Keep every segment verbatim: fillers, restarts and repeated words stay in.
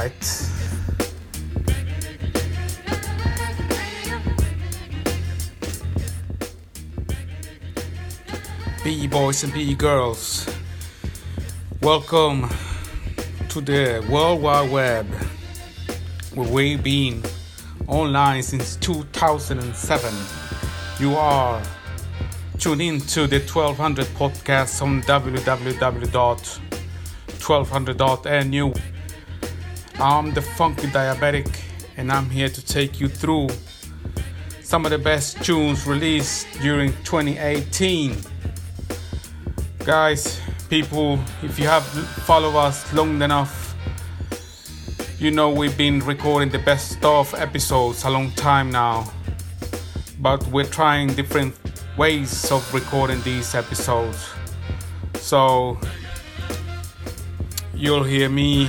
right. P E boys and P E girls, welcome to the World Wide Web, where we've been online since two thousand seven. You are tuned in to the twelve hundred podcast on w w w dot twelve hundred dot n u. I'm the Funky Diabetic, and I'm here to take you through some of the best tunes released during twenty eighteen. Guys, people, if you have followed us long enough, you know we've been recording the best of episodes a long time now. But we're trying different ways of recording these episodes. So you'll hear me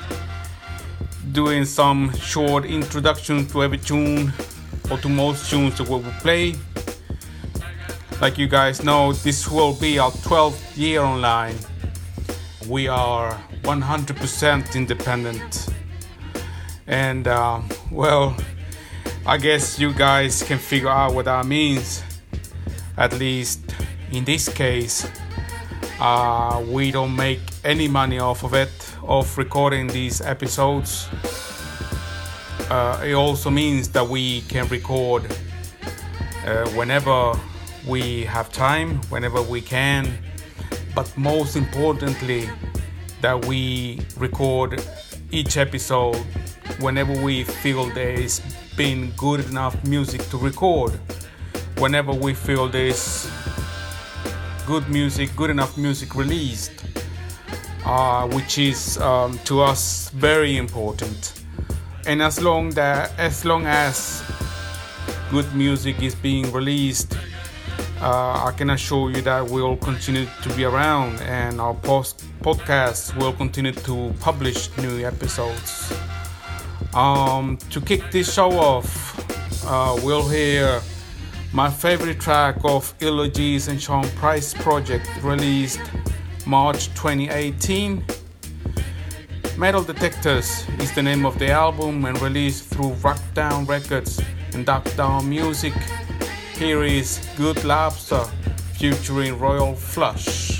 doing some short introduction to every tune or to most tunes that we will play. Like you guys know, this will be our twelfth year online. We are one hundred percent independent. And, uh, well, I guess you guys can figure out what that means. At least in this case, uh, we don't make any money off of it, of recording these episodes. Uh, it also means that we can record uh, whenever we have time, whenever we can, but most importantly, that we record each episode whenever we feel there's been good enough music to record, whenever we feel there's good music, good enough music released, uh, which is um, to us very important. And as long that, as long as good music is being released, Uh, I can assure you that we'll continue to be around, and our post podcasts will continue to publish new episodes. Um, to kick this show off, uh, we'll hear my favorite track of Illa G's and Sean Price project, released March twenty eighteen. Metal Detectors is the name of the album and released through Rockdown Records and Duckdown Music. Here is Good Lobster featuring Royal Flush.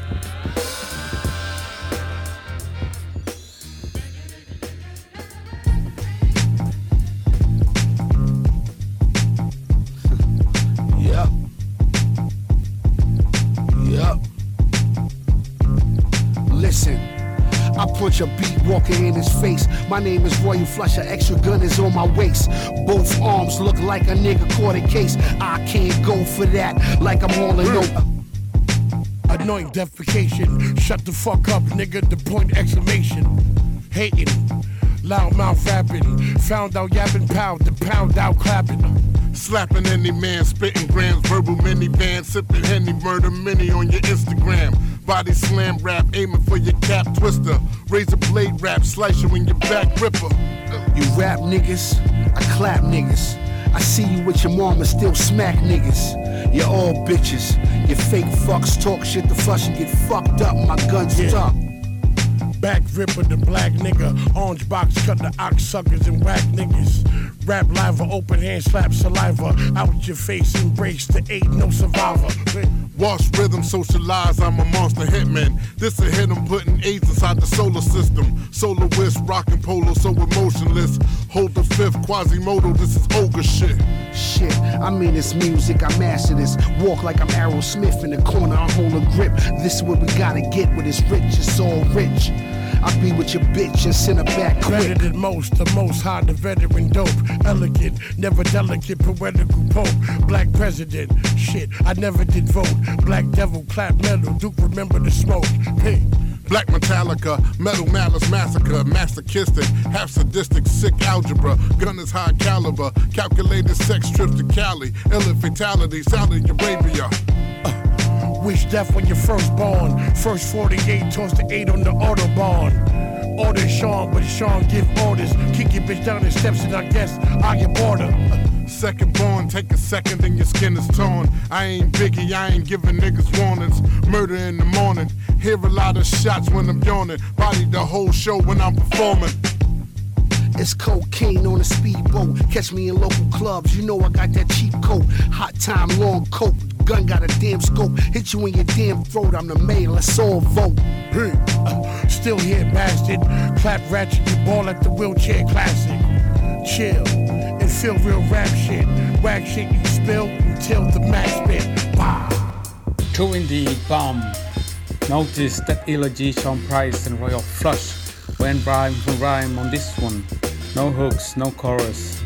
Yep. Yep. Listen. I punch a beat walker in his face. My name is Royal Flusher, extra gun is on my waist. Both arms look like a nigga caught a case. I can't go for that like I'm hauling over. Annoying defecation. Shut the fuck up, nigga, the point exclamation. Hating, loud mouth rapping. Found out yapping, pound, the pound out clapping. Slapping any man, spitting grams, verbal minivan, sipping Henny, murder mini on your Instagram. Body slam rap, aiming for your cap twister. Razor blade rap, slice you in your back ripper. You rap niggas, I clap niggas. I see you with your mama, still smack niggas. You're all bitches. You fake fucks talk shit to flush and get fucked up. My gun's Yeah. stuck. Back ripper, the black nigga. Orange box cut the ox suckers and whack niggas. Rap live, open hand, slap saliva. Out your face, embrace the eight, no survivor. Wash rhythm, socialize, I'm a monster hitman. This a hit, I'm putting AIDS inside the solar system. Soloist, rockin' polo, so emotionless. Hold the fifth, Quasimodo, this is ogre shit. Shit, I mean it's music, I master this. Walk like I'm Aerosmith in the corner, I hold a grip. This is what we gotta get when it's rich, it's all rich. I be with your bitch and send her back quick. Better than most, the most high, the veteran dope. Elegant, never delicate, poetical pope. Black president, shit, I never did vote. Black devil, clap metal, Duke remember the smoke. Hey. Black Metallica, metal malice massacre, masochistic, half sadistic, sick algebra, gun is high caliber, calculated sex trips to Cali, ill fatality, Saudi Arabia. Wish death when you're first born. First forty-eight, toss the eight on the Autobahn. Order Sean, but Sean give orders. Kick your bitch down the steps and I guess I get border. Second born, take a second and your skin is torn. I ain't Biggie, I ain't giving niggas warnings. Murder in the morning, hear a lot of shots when I'm yawning. Body the whole show when I'm performing. It's cocaine on a speedboat. Catch me in local clubs, you know I got that cheap coat. Hot time, long coat. Gun got a damn scope. Hit you in your damn throat. I'm the mayor, let's all vote. Hey, uh, still here, bastard. Clap ratchet, you ball at the wheelchair classic. Chill and feel real rap shit. Whack shit you spill until the max spit. Bah. True indeed, bomb. Notice that Eulogy, Sean Price and Royal Flush went rhyme for rhyme on this one. No hooks, no chorus.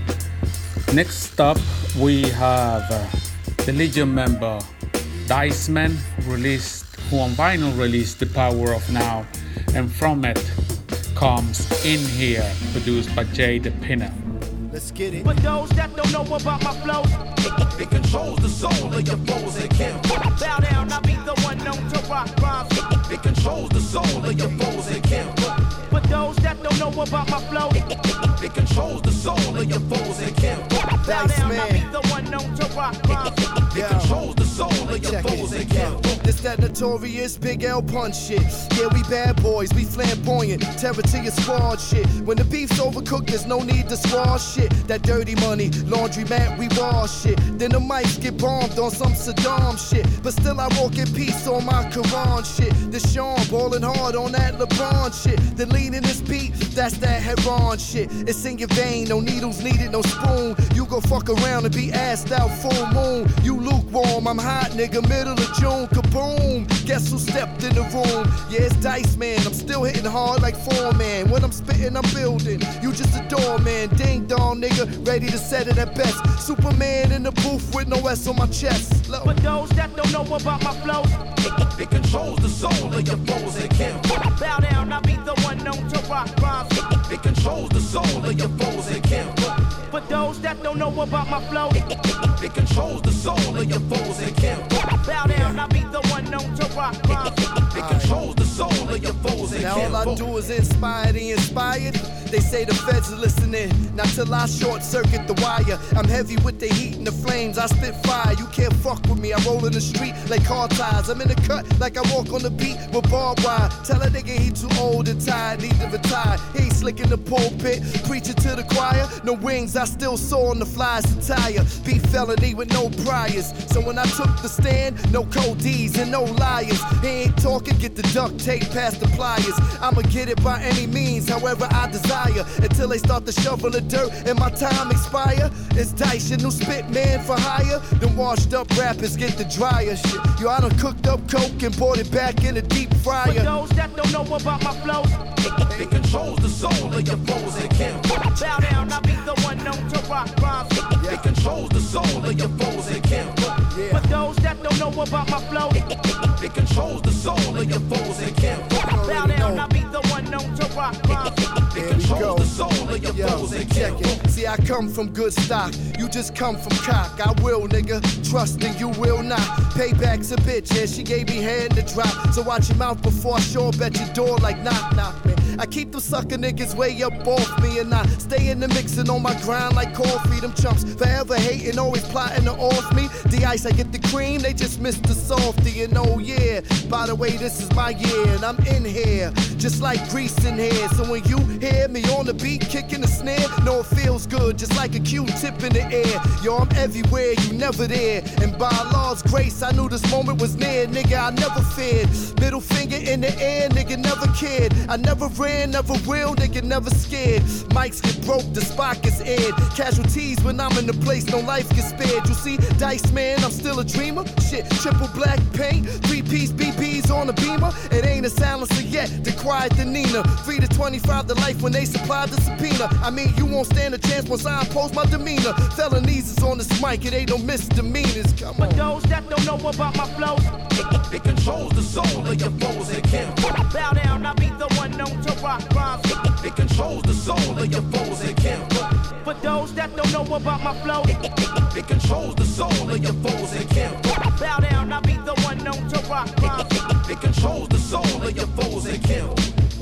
Next up we have uh, the Legion member Dice Man released, who on vinyl released The Power of Now, and from it comes In Here, produced by Jay the Pinner. Let's get it. For those that don't know about my flows, it, it controls the soul of your foes and can't bow down, I be the one known to rock rhymes. It, it controls the soul of your foes and can't For those that don't know about my flows, it, it, it controls the soul of your foes and can't bow down, I be the one known to rock rhymes. It, it controls the soul of your foes and can't This that notorious Big L punch shit. Yeah, we bad boys, we flamboyant, terror to your squad shit. When the beef's overcooked, there's no need to squash shit. That dirty money, laundry mat, we wash shit. Then the mics get bombed on some Saddam shit. But still I walk in peace on my Quran shit. The Sean ballin' hard on that LeBron shit. The lean in this beat, that's that Heron shit. It's in your vein, no needles needed, no spoon. You go fuck around and be assed out full moon. You lukewarm, I'm hot nigga, middle of June, kaboom. Guess who stepped in the room? Yeah, it's Dice Man, I'm still hitting hard like foreman. When I'm spitting, I'm building. You just a doorman, ding dong nigga, ready to set it at best. Superman in the booth with no S on my chest. Look. For those that don't know about my flows, it, it controls the soul of your foes and can't bow down, I be the one known to rock rhymes. It, it controls the soul of your foes and can't For those that don't know about my flows, it, it, it controls the soul of your foes and can't bow down, I be the one known to rock rhymes. It, it controls the soul of your foes and now can't all I do is inspire the inspired. They say the feds are listening. Now till I short circuit the wire. I'm heavy with the heat and the flames. I spit fire. You can't fuck with me. I roll in the street like car tires. I'm in the cut like I walk on the beat with barbed wire. Tell a nigga he too old and tired, need to retire. He ain't slick in the pulpit, preaching to the choir. No wings, I still saw on the fly's attire. Beat felony with no priors. So when I took the stand, no codees and no liars. He ain't talking, get the duct tape past the pliers. I'ma get it by any means, however I desire. Until they start to shovel the dirt and my time expire. It's Dice, your new spit man for hire. Them washed up rappers get the dryer shit. Yo, I done cooked up coke and brought it back in a deep fryer. For those that don't know about my flows, it, it controls the soul of your foes and can't bow down, I be the one known to rock rhymes. It, it controls the soul of your foes and can't For those that don't know about my flows, it, it, it controls the soul of your foes and can't bow down, I be the one known to rock rhymes. It controls the soul of your foes and check it. See, I come from good stock. You just come from cock. I will, nigga. Trust and you will not. Payback's a bitch, yeah, she gave me hand to drop. So watch your mouth before I show up at your door like knock knock, man. I keep them sucker niggas way up off me and I stay in the mix and on my grind like coffee. Them chumps forever hating, always plotting to off me. The ice, I get the cream, they just miss the softy. And oh yeah, by the way, this is my year and I'm in here, just like grease in here. So when you hear me on the beat kicking the snare, no, it feels good, just like a Q-tip in the air. Yo, I'm everywhere, you never there. And by Lord's grace, I knew this moment was near. Nigga, I never feared. Middle finger in the air, nigga, never cared. I never ran, never will, nigga, never scared. Mics get broke, the spot gets aired. Casualties when I'm in the place, no life gets spared. You see, Dice Man, I'm still a dreamer. Shit, triple black paint, three-piece B Bs on a beamer. It ain't a silencer yet, the quiet the Nina. three to twenty-five to life when they supplied the subpoena. I mean, you won't stand a chance once I impose my demeanor. Felonies is on this mic, it ain't no misdemeanors. Come on. For those that don't know about my flows, it, it controls the soul of your foes and can't bow down, I be the one known to rock rhymes. It, it controls the soul of your foes and can't For those that don't know about my flows, it, it, it controls the soul of your foes and can't bow down, I be the one known to rock rhymes. It, it, it controls the soul of your foes and can't.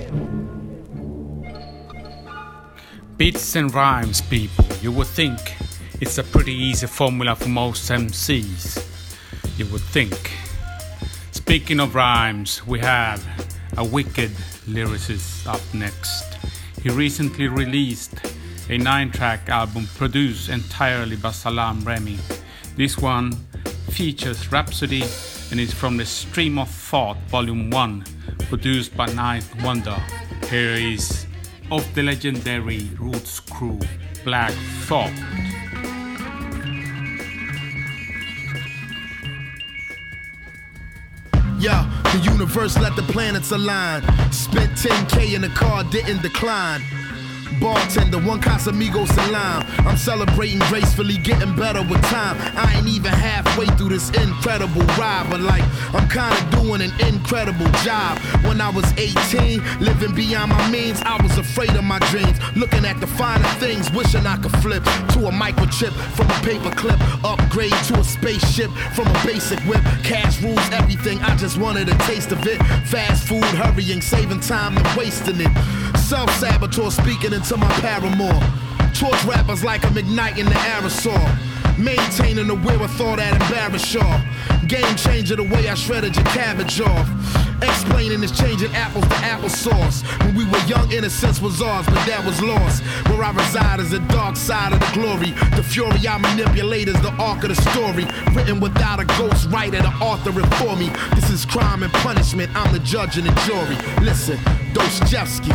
Beats and rhymes, people. You would think it's a pretty easy formula for most M Cs. You would think. Speaking of rhymes, we have a wicked lyricist up next. He recently released a nine-track album produced entirely by Salaam Remi. This one features Rhapsody and is from the Stream of Thought Volume one, produced by Ninth Wonder. Here is of the legendary Roots crew, Black Thought. Yeah, the universe let the planets align. Spent ten K in the car, didn't decline. Bartender, one Casamigos and lime. I'm celebrating gracefully, getting better with time. I ain't even halfway through this incredible ride, but like, I'm kinda doing an incredible job. When I was eighteen, living beyond my means, I was afraid of my dreams. Looking at the finer things, wishing I could flip to a microchip from a paper clip. Upgrade to a spaceship from a basic whip. Cash rules everything, I just wanted a taste of it. Fast food, hurrying, saving time and wasting it. Self-saboteur speaking into my paramour. Torch rappers like I'm igniting the aerosol. Maintaining the wherewithal that embarrass y'all. Game changer the way I shredded your cabbage off. Explaining is changing apples to applesauce. When we were young, innocence was ours, but that was lost. Where I reside is the dark side of the glory. The fury I manipulate is the arc of the story. Written without a ghost writer to author it for me. This is crime and punishment, I'm the judge and the jury. Listen, Dostoevsky.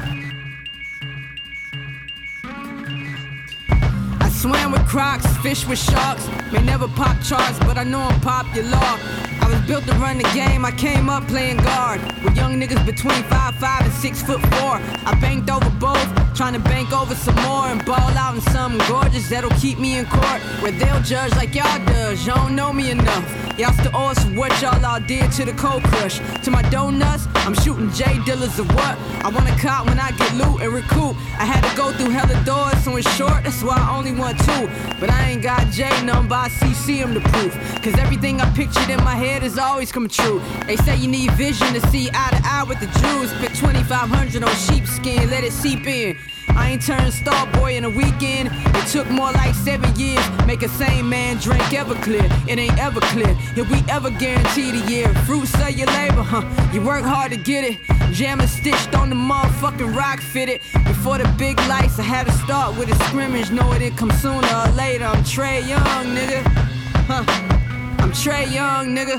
Swam with crocs, fish with sharks. May never pop charts, but I know I'm popular. I was built to run the game, I came up playing guard with young niggas between five five and six foot four. I banked over both, trying to bank over some more and ball out in something gorgeous that'll keep me in court, where they'll judge like y'all does. Y'all don't know me enough. Y'all still owe us for what y'all all did to the cold crush. To my donuts, I'm shooting J dealers of what? I want a cop when I get loot and recoup. I had to go through hella doors, so in short, that's why I only want two. But I ain't got J number, I C C him to proof. Cause everything I pictured in my head is always come true. They say you need vision to see eye to eye with the Jews. Spent twenty-five hundred on sheepskin, let it seep in. I ain't turned star boy in a weekend. It took more like seven years. Make a sane man drink Everclear. It ain't ever clear if we ever guarantee the year. Fruits of your labor, huh? You work hard to get it. Jammer stitched on the motherfucking rock fitted. Before the big lights, I had to start with a scrimmage. Know it, it come sooner or later. I'm Trae Young, nigga. Huh? I'm Trae Young, nigga.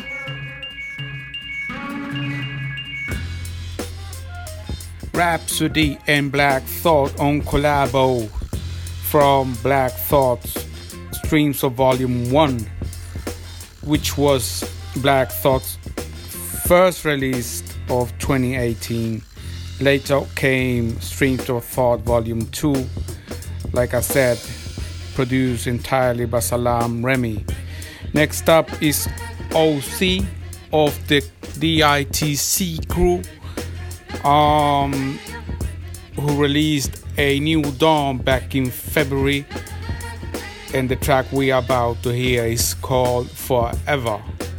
Rhapsody and Black Thought on collabo from Black Thought's Streams of Volume one, which was Black Thought's first release of twenty eighteen. Later came Streams of Thought Volume two, like I said, produced entirely by Salaam Remi. Next up is O C of the D I T C crew, um, who released a new Dawn back in February, and the track we are about to hear is called Forever.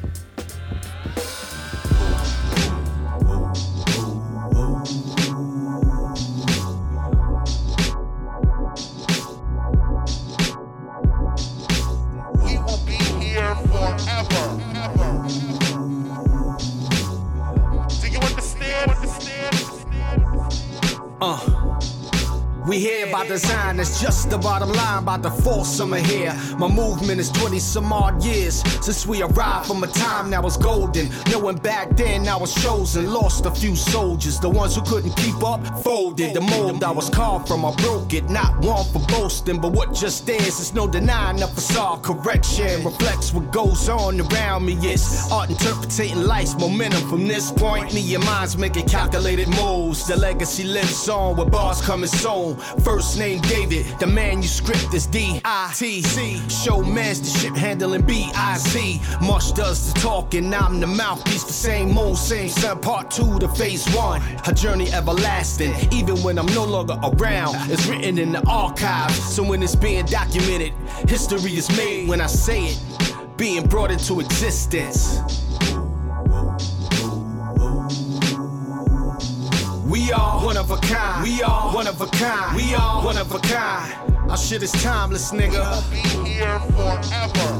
Design is just the bottom line, about to force summer here. My movement is twenty some odd years since we arrived from a time that was golden. Knowing back then I was chosen, lost a few soldiers. The ones who couldn't keep up, folded. The mold I was carved from, I broke it. Not one for boasting, but what just is, is no denying the facade correction. Reflects what goes on around me. It's art interpreting life's momentum. From this point, me and mine's making calculated moves. The legacy lives on with bars coming soon. First name David, the manuscript is D I T C. Showman's the ship handling B I Z. Much does the talking, I'm the mouthpiece for same moon, same sun. Part two to phase one, a journey everlasting. Even when I'm no longer around, it's written in the archives. So when it's being documented, history is made when I say it, being brought into existence. We are one of a kind. We are one of a kind. We are one of a kind. Our shit is timeless, nigga. We'll be here forever.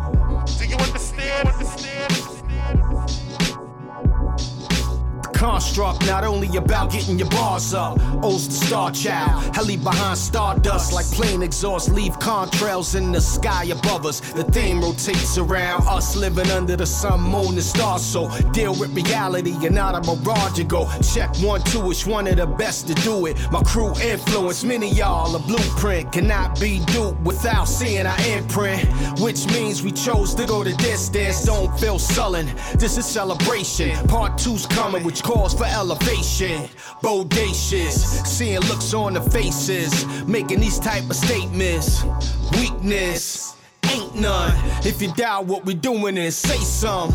Do you understand? understand? The construct starstruck, not only about getting your bars up. O's the star child, heli behind stardust like plane exhaust, leave contrails in the sky above us. The theme rotates around us, living under the sun, moon, and stars. So deal with reality and not a mirage. You go check one, two, it's one of the best to do it. My crew influence many y'all. A blueprint cannot be duped without seeing our imprint, which means we chose to go the distance. Don't feel sullen, this is celebration. Part two's coming, which calls for elevation. Bodacious, seeing looks on the faces, making these type of statements. Weakness ain't none. If you doubt what we doing, then say some.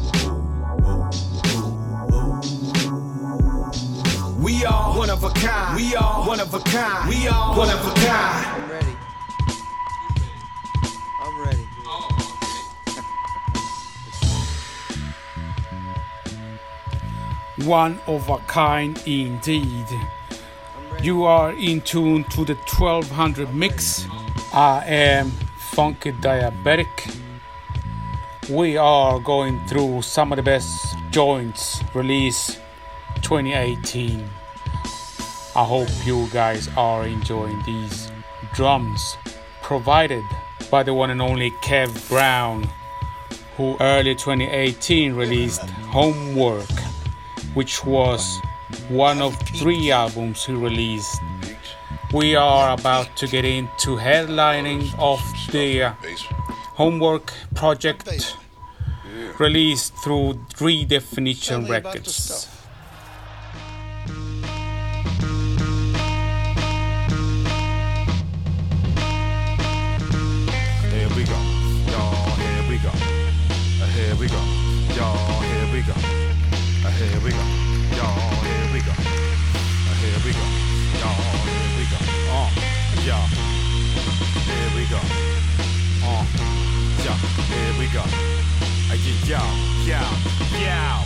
We are one of a kind. We are one of a kind. We are one of a kind. I'm ready. I'm ready. One of a kind indeed. You are in tune to the twelve hundred mix. I am Funky Diabetic. We are going through some of the best joints released twenty eighteen. I hope you guys are enjoying these drums provided by the one and only Kev Brown, who early twenty eighteen released Homework, which was one of three albums he released. We are about to get into headlining of the Homework project released through Redefinition Records. Here we go, y'all, here we go. Uh, here we go, y'all, here we go. Uh, here we go, y'all, here we go. Uh, here we go, y'all, here we go. Uh, yeah. Here we go. Uh, yeah, here we go. Uh, yeah, yeah, yeah.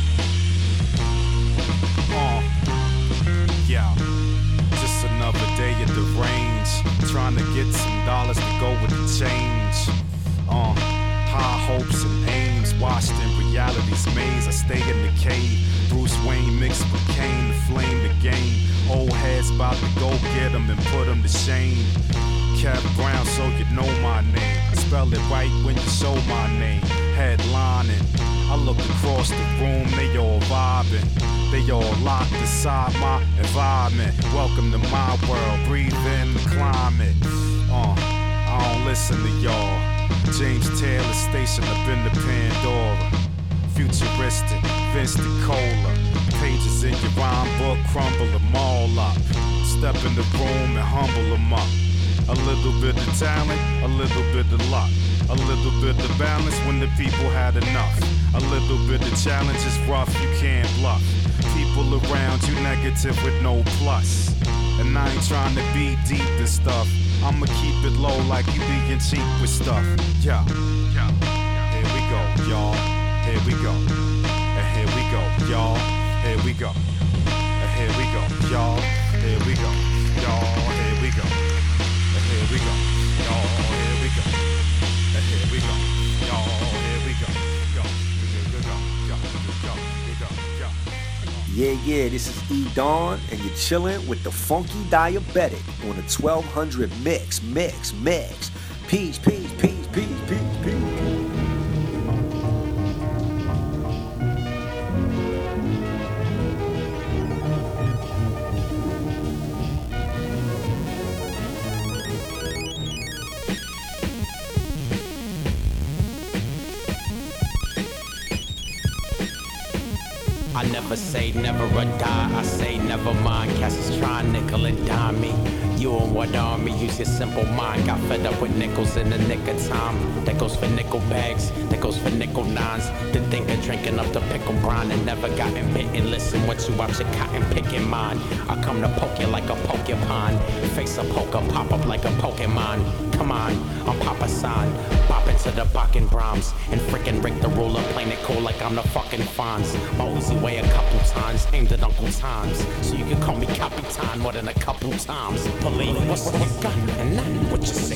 Uh, yeah. Just another day at the range, trying to get some dollars to go with the change. Uh, high hopes and aims, washed in reality's maze. I stay in the cave. Bruce Wayne mixed with Kane to flame the game. Old heads about to go get them and put them to shame. Kev Brown, so you know my name. Spell it right when you show my name. Headlining, I look across the room, they all vibing. They all locked inside my environment. Welcome to my world, breathe in the climate. Uh, I don't listen to y'all. James Taylor station up in the Pandora. Futuristic, Vince DeCola. Pages in your rhyme book, crumble them all up. Step in the room and humble them up. A little bit of talent, a little bit of luck. A little bit of balance when the people had enough. A little bit of challenge is rough, you can't bluff. People around you negative with no plus. And I ain't trying to be deep and stuff. I'ma keep it low like you being cheap with stuff. Yeah, yeah. Here we go, y'all. Here we go. And here we go, y'all. Here we go. And here we go, y'all. Here we go, y'all. Here we go. And here we go, y'all. Here we go. And here we go, y'all. Here we go. Go, go, go, go, go, go, go, go. Yeah, yeah, this is E Dawn, and you're chilling with the Funky Diabetic on the twelve hundred mix, mix, mix. Peace, peace, peace, peace, peace, peace. I never say never or die, I say never mind. Cats is trying nickel and dime me. You and what army, use your simple mind. Got fed up with nickels in the nick of time. That goes for nickel bags, that goes for nickel nines. Didn't think of drinking up the pickle brine and never gotten bitten. Listen, once you watch your cotton picking mine, I come to poke you like a porcupine. Face a poker, pop up like a Pokemon. Come on, I'm Papa San. Pop into the Bakken Brahms and frickin' Rick the Ruler, playing it cool like I'm the fucking Fonz. My Uzi weigh a couple times, aimed at Uncle Times. So you can call me Capitan more than a couple times. Believe what's what you got and not what you say.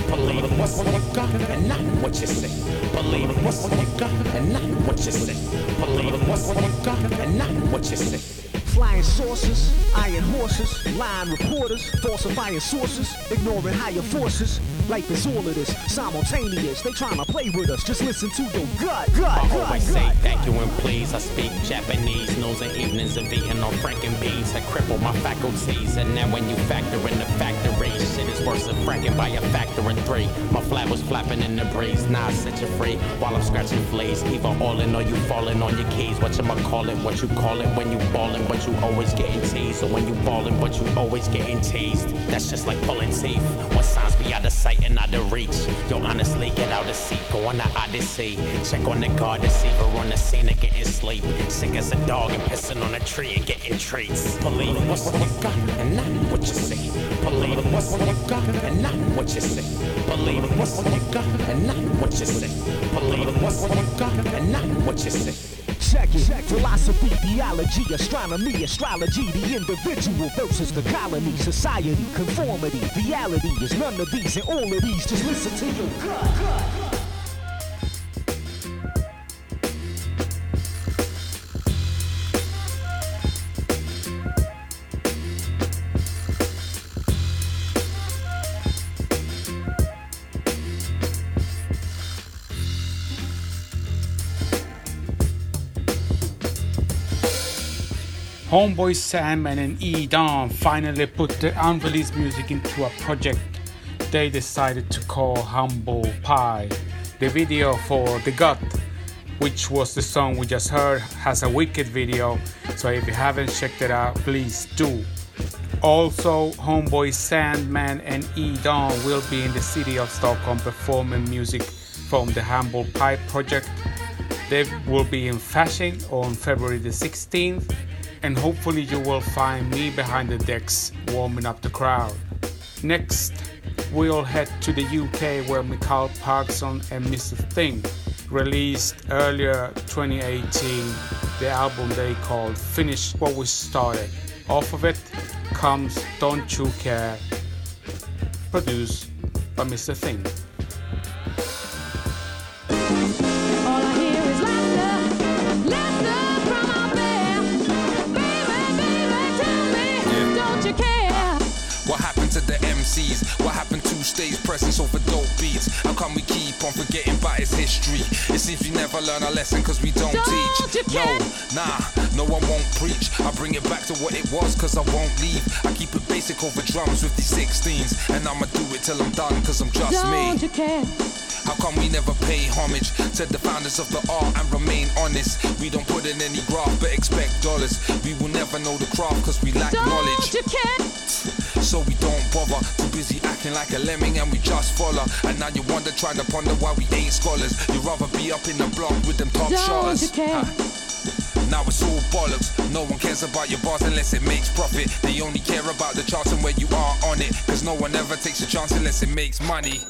Believe what's what you got and not what you say. Believe what's what you got and not what you say. Believe what's what you got and not what you say. Flying saucers, iron horses, lying reporters, falsifying sources, ignoring higher forces. Life is all of this, simultaneous. They trying to play with us, just listen to your gut, gut, I gut, always gut. say thank you and please. I speak Japanese, knows and evenings of eating on Franken beans. I cripple my faculties, and now when you factor in the factory, shit is worse than fracking by a factor in three. My flag was flapping in the breeze, now I set you free while I'm scratching fleas. Either all in or you falling on your keys. What you call it, what you call it when you ballin', but you always getting teased. Or when you ballin', but you always getting teased. That's just like pulling teeth. When signs be out of sight and out of reach. Yo, honestly, get out of seat, go on the Odyssey. Check on the guard, deceiver on the scene and getting sleep. Sick as a dog and pissing on a tree and getting treats. Believe what's what you got and not what you say. Believe what's what you got and not what you say. Believe what's what you got and not what you say. Believe what's what you got and not what you say. Check it. Check philosophy, theology, astronomy, astrology, the individual versus the colony, society, conformity, reality is none of these and all of these. Just listen to your gut. gut. Homeboy Sandman and E-Don finally put the unreleased music into a project they decided to call Humble Pie. The video for The Gut, which was the song we just heard, has a wicked video, so if you haven't checked it out, please do. Also, Homeboy Sandman and E-Don will be in the city of Stockholm performing music from the Humble Pie project. They will be in Fasching on February the sixteenth. And hopefully you will find me behind the decks warming up the crowd. Next, we'll head to the U K where Michael Parkson and Mister Thing released earlier twenty eighteen the album they called Finish What We Started. Off of it comes Don't You Care, produced by Mister Thing. All I hear is laughter, laughter from out there. Don't you care? What happened to the M Cs? What happened to stage presence over dope beats? How come we keep on forgetting about its history? It seems we never learn a lesson cause we don't, don't teach. No, nah, no I won't preach. I bring it back to what it was cause I won't leave. I keep it basic over drums with these sixteens. And I'ma do it till I'm done cause I'm just don't me. Don't you care? How come we never pay homage to the founders of the art and remain honest? We don't put in any graft but expect dollars. We will never know the craft cause we lack don't knowledge. You care? So we don't bother, too busy acting like a lemming and we just follow. And now you wonder trying to ponder why we ain't scholars. You'd rather be up in the block with them top don't shotters. You care? Now it's all bollocks. No one cares about your bars unless it makes profit. They only care about the charts and where you are on it. Cause no one ever takes a chance unless it makes money.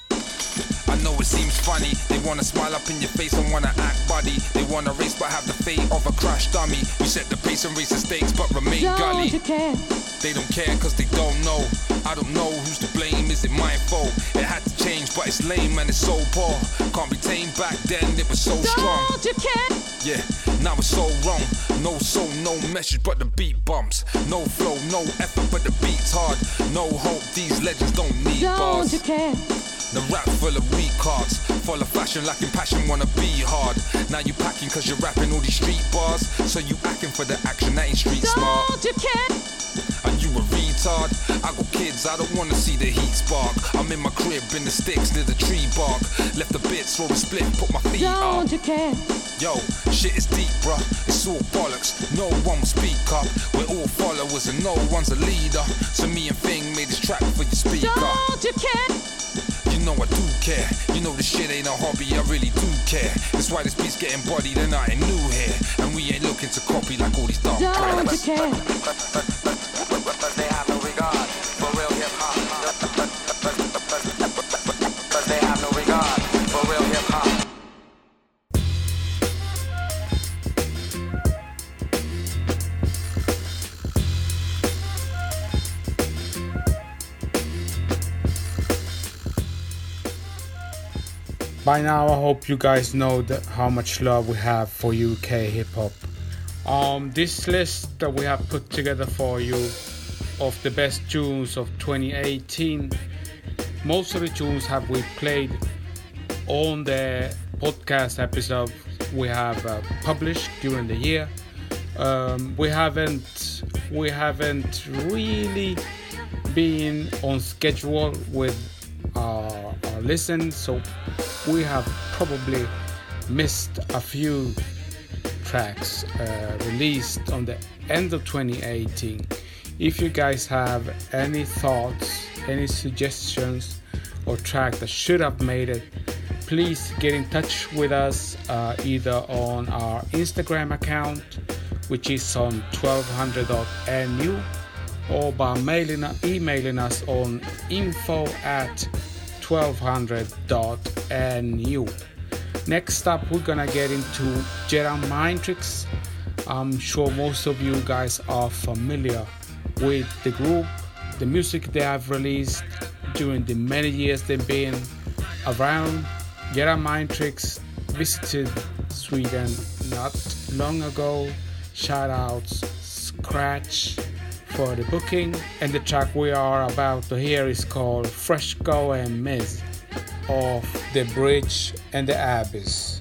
I know it seems funny. They wanna smile up in your face and wanna act buddy. They wanna race but have the fate of a crash dummy. We set the pace and raise the stakes but remain don't gully. You care? They don't care cause they don't know. I don't know who's to blame, is it my fault? It had to change but it's lame and it's so poor. Can't be tamed back then, it was so don't strong. Don't you care? Yeah, now it's so wrong. No soul, no message but the beat bumps. No flow, no effort but the beat's hard. No hope, these legends don't need don't bars. You care? The rap full of weak hearts, full of fashion, lacking passion, wanna be hard. Now you packing cause you're rapping all these street bars. So you acting for the action, that ain't street don't smart. Don't you care? Are you a retard? I got kids, I don't wanna see the heat spark. I'm in my crib, in the sticks, near the tree bark. Left the bits, roll a split, put my feet don't up. Don't you care? Yo, shit is deep, bruh. It's all bollocks. No one will speak up. We're all followers and no one's a leader. So me and Thing made this track for your speaker. Don't you care? You know I do care. You know this shit ain't a hobby, I really do care. That's why this beat's getting bodied and I ain't new here. And we ain't looking to copy like all these dumb don't cracks. You care? But they have no regard for real hip hop. But they have no regard for real hip hop. By now, I hope you guys know that how much love we have for U K hip hop. Um, this list that we have put together for you of the best tunes of twenty eighteen, most of the tunes have we played on the podcast episode we have uh, published during the year. Um, we haven't we haven't really been on schedule with our, our listen, so we have probably missed a few tracks uh, released on the end of twenty eighteen. If you guys have any thoughts, any suggestions or track that should have made it, please get in touch with us uh, either on our Instagram account, which is on twelve hundred dot N U, or by mailing, emailing us on info at twelve hundred dot N U. Next up, we're gonna get into Jedi Mind Tricks. I'm sure most of you guys are familiar with the group, the music they have released during the many years they've been around. Jedi Mind Tricks visited Sweden not long ago. Shout outs Scratch for the booking, and the track we are about to hear is called Fresco and Miz of The Bridge and the Abyss.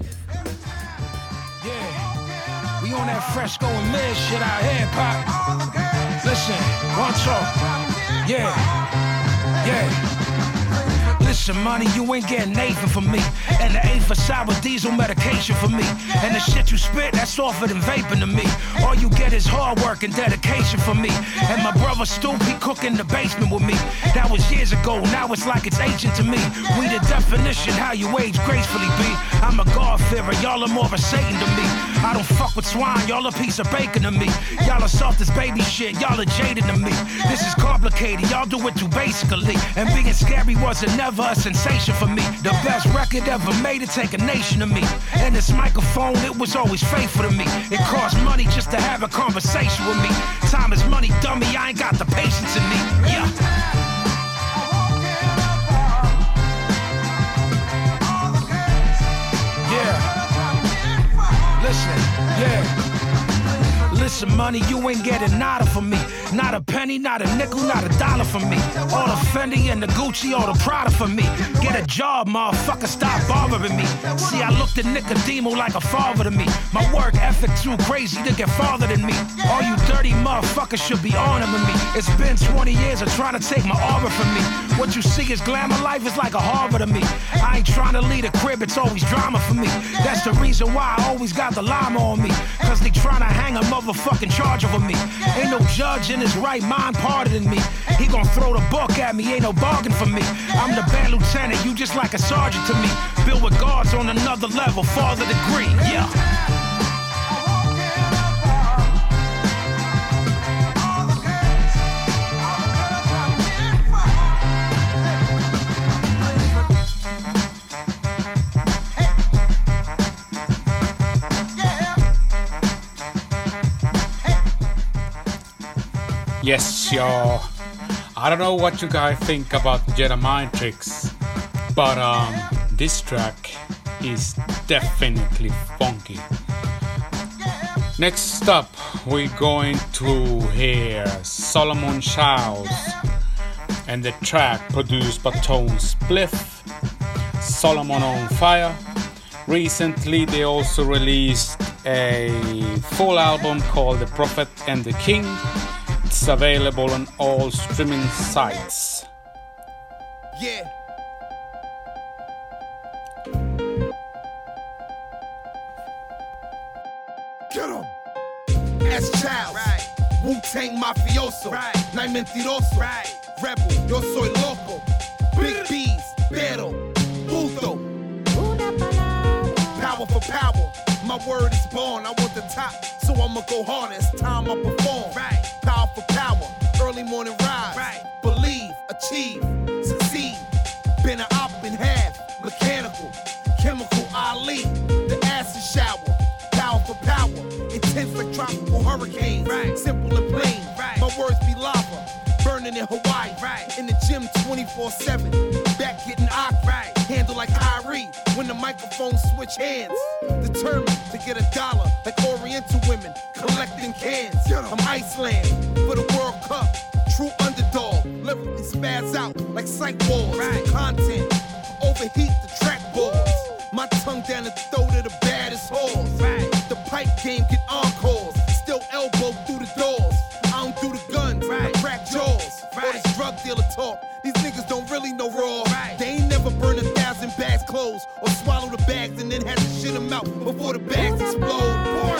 Yeah, we on that Fresco and Miz shit out here, Pop. Listen, one talk. Yeah, yeah. Listen, money, you ain't getting Nathan from me. And the A for sour diesel medication for me. And the shit you spit, that's softer than vaping to me. All you get is hard work and dedication from me. And my brother Stoop, he cook in the basement with me. That was years ago, now it's like it's ancient to me. We the definition, how you age gracefully, B. I'm a God-fearer, y'all are more of a Satan to me. I don't fuck with swine, y'all a piece of bacon to me. Y'all are soft as baby shit, y'all are jaded to me. This is complicated, y'all do it too basically. And being scary wasn't never a sensation for me. The best record ever made, it take a nation to me. And this microphone, it was always faithful to me. It cost money just to have a conversation with me. Time is money, dummy, I ain't got the patience in me. Yeah. Yeah. Listen, yeah. Listen, money, you ain't getting nada from me. Not a penny, not a nickel, not a dollar from me. All the Fendi and the Gucci, all the Prada for me. Get a job, motherfucker, stop bothering me. See, I looked at Nicodemo like a father to me. My work ethic too crazy to get farther than me. All you dirty motherfuckers should be honoring me. It's been twenty years of trying to take my aura from me. What you see is glamour, life is like a harbor to me. I ain't trying to lead a crib, it's always drama for me. That's the reason why I always got the llama on me. Cause they trying to hang a motherfucking charge over me. Ain't no judge in his right mind parter than me. He gon' throw the book at me, ain't no bargain for me. I'm the band lieutenant, you just like a sergeant to me. Built with guards on another level, farther degree, yeah. Yes, y'all. I don't know what you guys think about Jedi Mind Tricks, but um, this track is definitely funky. Next up, we're going to hear Solomon Childs and the track produced by Tone Spliff, Solomon on Fire. Recently, they also released a full album called The Prophet and the King. It's available on all streaming sites. Yeah. Get him. S. Childs. Right. Wu-Tang Mafioso. Right. Nay Mentiroso. Right. Rebel. Yo soy loco. Big B's. Pero. Puto. Power for power. My word is born. I want the top, so I'ma go hard. It's time I perform. Right. Power for power. Early morning rise. Right. Believe. Achieve. Succeed. Been an op in half. Mechanical. Chemical Ali. The acid shower. Power for power. Intense like tropical hurricanes. Right. Simple and plain. Right. My words be lava. Burning in Hawaii. Right. In the gym twenty-four seven. Back getting ock. Right. Handle like Kyrie. free when the microphones switch hands. Determined to get a dollar like Oriental women collecting cans. I'm Iceland for the World Cup. True underdog, lyrically spaz out like psych balls. Right. Content, overheat the track boards. My tongue down the throat of the baddest whores. Right. The pipe game get encores. Still elbow through the doors. I don't do the guns, right. I crack jaws. Right. All this drug dealer talk. These niggas don't really know raw. Right. They ain't never burned a thousand bags closed or swallow the bags and then had to shit them out before the bags explode.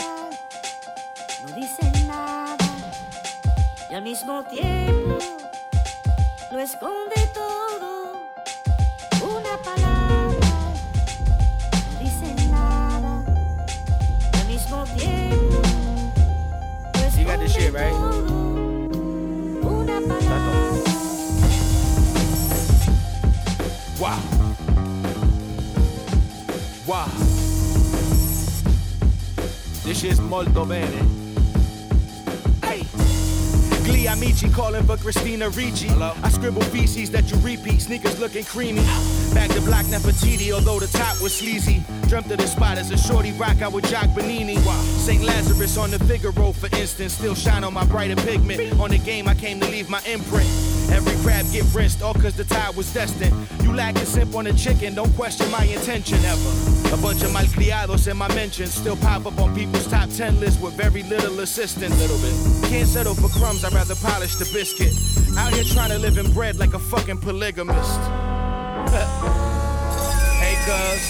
No dicen nada y al mismo tiempo lo esconde todo. Una palabra. No dicen nada y al mismo tiempo lo esconde todo. You got this shit, right? Una palabra. Wow. Wow. This shit's molto bene. Hey. Glee Amici calling for Christina Ricci. Hello? I scribble feces that you repeat, sneakers looking creamy. Back to Black Nefertiti, although the top was sleazy. Dreamt of the spot as a shorty rock out with Jock Benini. Wow. Saint Lazarus on the Figaro, for instance, still shine on my brighter pigment. On the game, I came to leave my imprint. Every crab get rinsed, all cause the tide was destined. You lack a simp on the chicken, don't question my intention ever. A bunch of malcriados in my mentions still pop up on people's top ten list with very little assistance. Little bit. Can't settle for crumbs, I'd rather polish the biscuit. Out here trying to live in bread like a fucking polygamist. Hey cuz.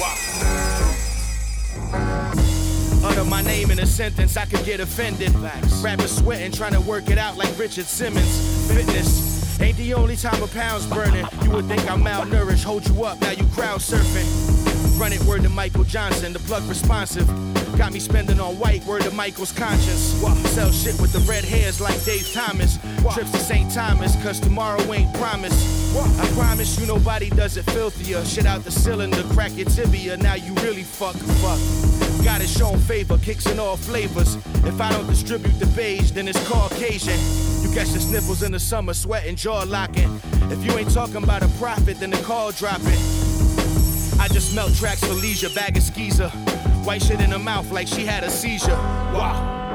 Utter my name in a sentence, I could get offended. Rappers sweating, trying to work it out like Richard Simmons. Fitness ain't the only time a pound's burning. You would think I'm malnourished, hold you up, now you crowd surfing. Run it, word to Michael Johnson, the plug responsive. Got me spending on white, word to Michael's conscience. Sell shit with the red hairs like Dave Thomas. Trips to Saint Thomas, cause tomorrow ain't promised. I promise you nobody does it filthier. Shit out the cylinder, crack your tibia, now you really fuck, fuck. Got it shown favor, kicks in all flavors. If I don't distribute the beige, then it's Caucasian. You catch the sniffles in the summer, sweating, jaw locking. If you ain't talking about a profit, then the call dropping. I just melt tracks for leisure, bag of skeezer. White shit in her mouth like she had a seizure. Wow.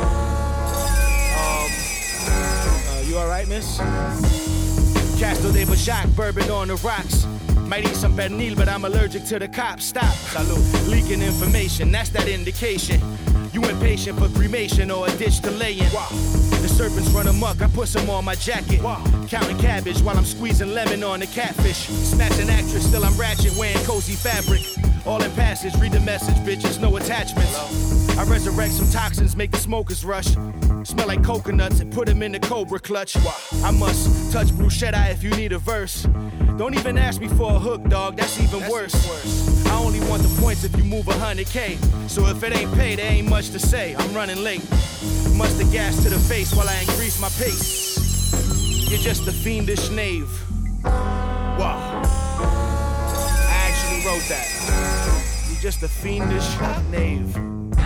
Um, uh, you alright, miss? Castle de Bajac, bourbon on the rocks. Might eat some pernil, but I'm allergic to the cops. Stop. Salud. Leaking information, that's that indication. You impatient for cremation or a ditch to lay in. Wow. The serpents run amok, I put some on my jacket. Wow. Counting cabbage while I'm squeezing lemon on the catfish. Smashing actress, still I'm ratchet, wearing cozy fabric. All in passage, read the message, bitches, no attachments. Hello? I resurrect some toxins, make the smokers rush. Smell like coconuts and put them in the Cobra clutch. Wow. I must touch bruschetta if you need a verse. Don't even ask me for a hook, dog, that's even that's worse. worse. I only want the points if you move one hundred K. So if it ain't paid, there ain't much to say. I'm running late. Mustard gas to the face while I increase my pace. You're just a fiendish knave. Wow. I actually wrote that. You're just a fiendish knave.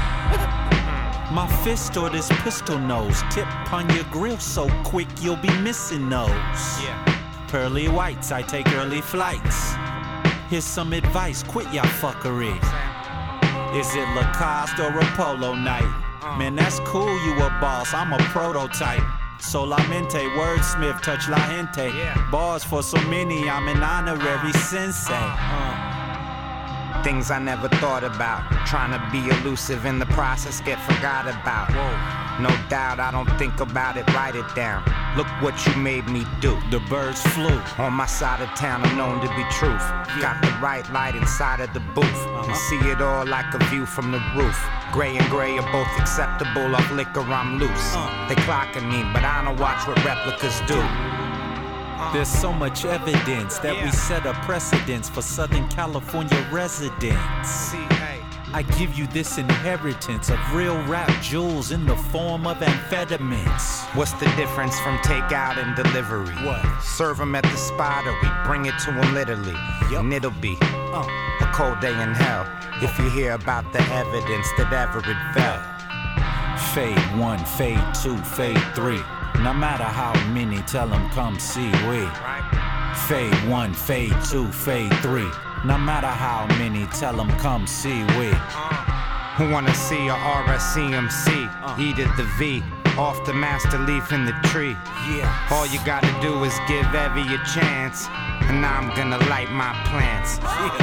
My fist or this pistol nose tip on your grill so quick you'll be missing those. Yeah. Pearly whites, I take early flights. Here's some advice, quit y'all fuckery. Is it Lacoste or a polo night? Man, that's cool, you a boss, I'm a prototype. Solamente, wordsmith, touch la gente. Bars for so many, I'm an honorary sensei. Uh. Things I never thought about. Trying to be elusive in the process, get forgot about. Whoa. No doubt, I don't think about it, write it down. Look what you made me do. The birds flew. On my side of town, I'm known to be truth. Yeah. Got the right light inside of the booth. Uh-huh. Can see it all like a view from the roof. Gray and gray are both acceptable. Off liquor, I'm loose. Uh. They clocking me, but I don't watch what replicas do. There's so much evidence that yeah. we set a precedence for Southern California residents. See, hey. I give you this inheritance of real rap jewels in the form of amphetamines. What's the difference from takeout and delivery? What? Serve them at the spot or we bring it to them literally. Yep. And it'll be uh. a cold day in hell if you hear about the evidence that ever it fell. Fade one, fade two, fade three. No matter how many, tell them come see we. Fade one, fade two, fade three. No matter how many, tell them come see we. Who wanna see a R S C M C? Edith the V, off the master leaf in the tree. Yeah. All you gotta do is give Evie a chance, and I'm gonna light my plants.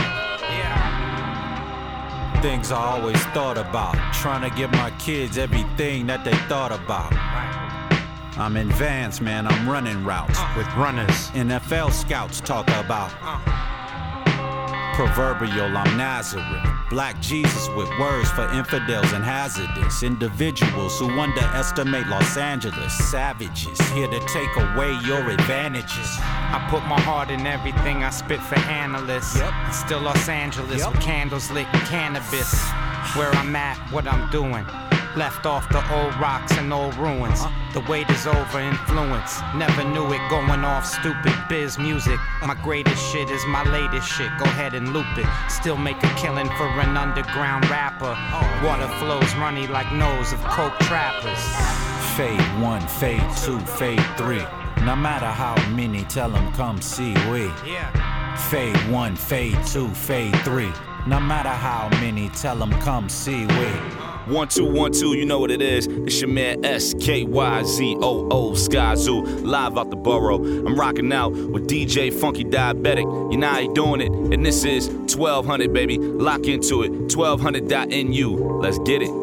Yeah. Things I always thought about, trying to give my kids everything that they thought about. I'm in Vans, man, I'm running routes with runners N F L scouts talk about. Proverbial, I'm Nazareth. Black Jesus with words for infidels and hazardous individuals who underestimate Los Angeles. Savages here to take away your advantages. I put my heart in everything I spit for analysts. Yep. It's still Los Angeles yep. with candles lit and cannabis. Where I'm at, what I'm doing. Left off the old rocks and old ruins. Uh-huh. The weight is over influence. Never knew it going off stupid biz music. My greatest shit is my latest shit. Go ahead and loop it. Still make a killing for an underground rapper. Oh, Water yeah. flows runny like nose of coke trappers. Fade one, fade two, fade three. No matter how many, tell them come see we. Yeah. Fade one, fade two, fade three. No matter how many, tell them come see we. One, two, one, two, you know what it is. It's your man S K Y Z O O, Sky Zoo, live out the borough. I'm rocking out with D J Funky Diabetic. You know how he doing it. And this is twelve hundred, baby. Lock into it. twelve hundred dot N U. Let's get it.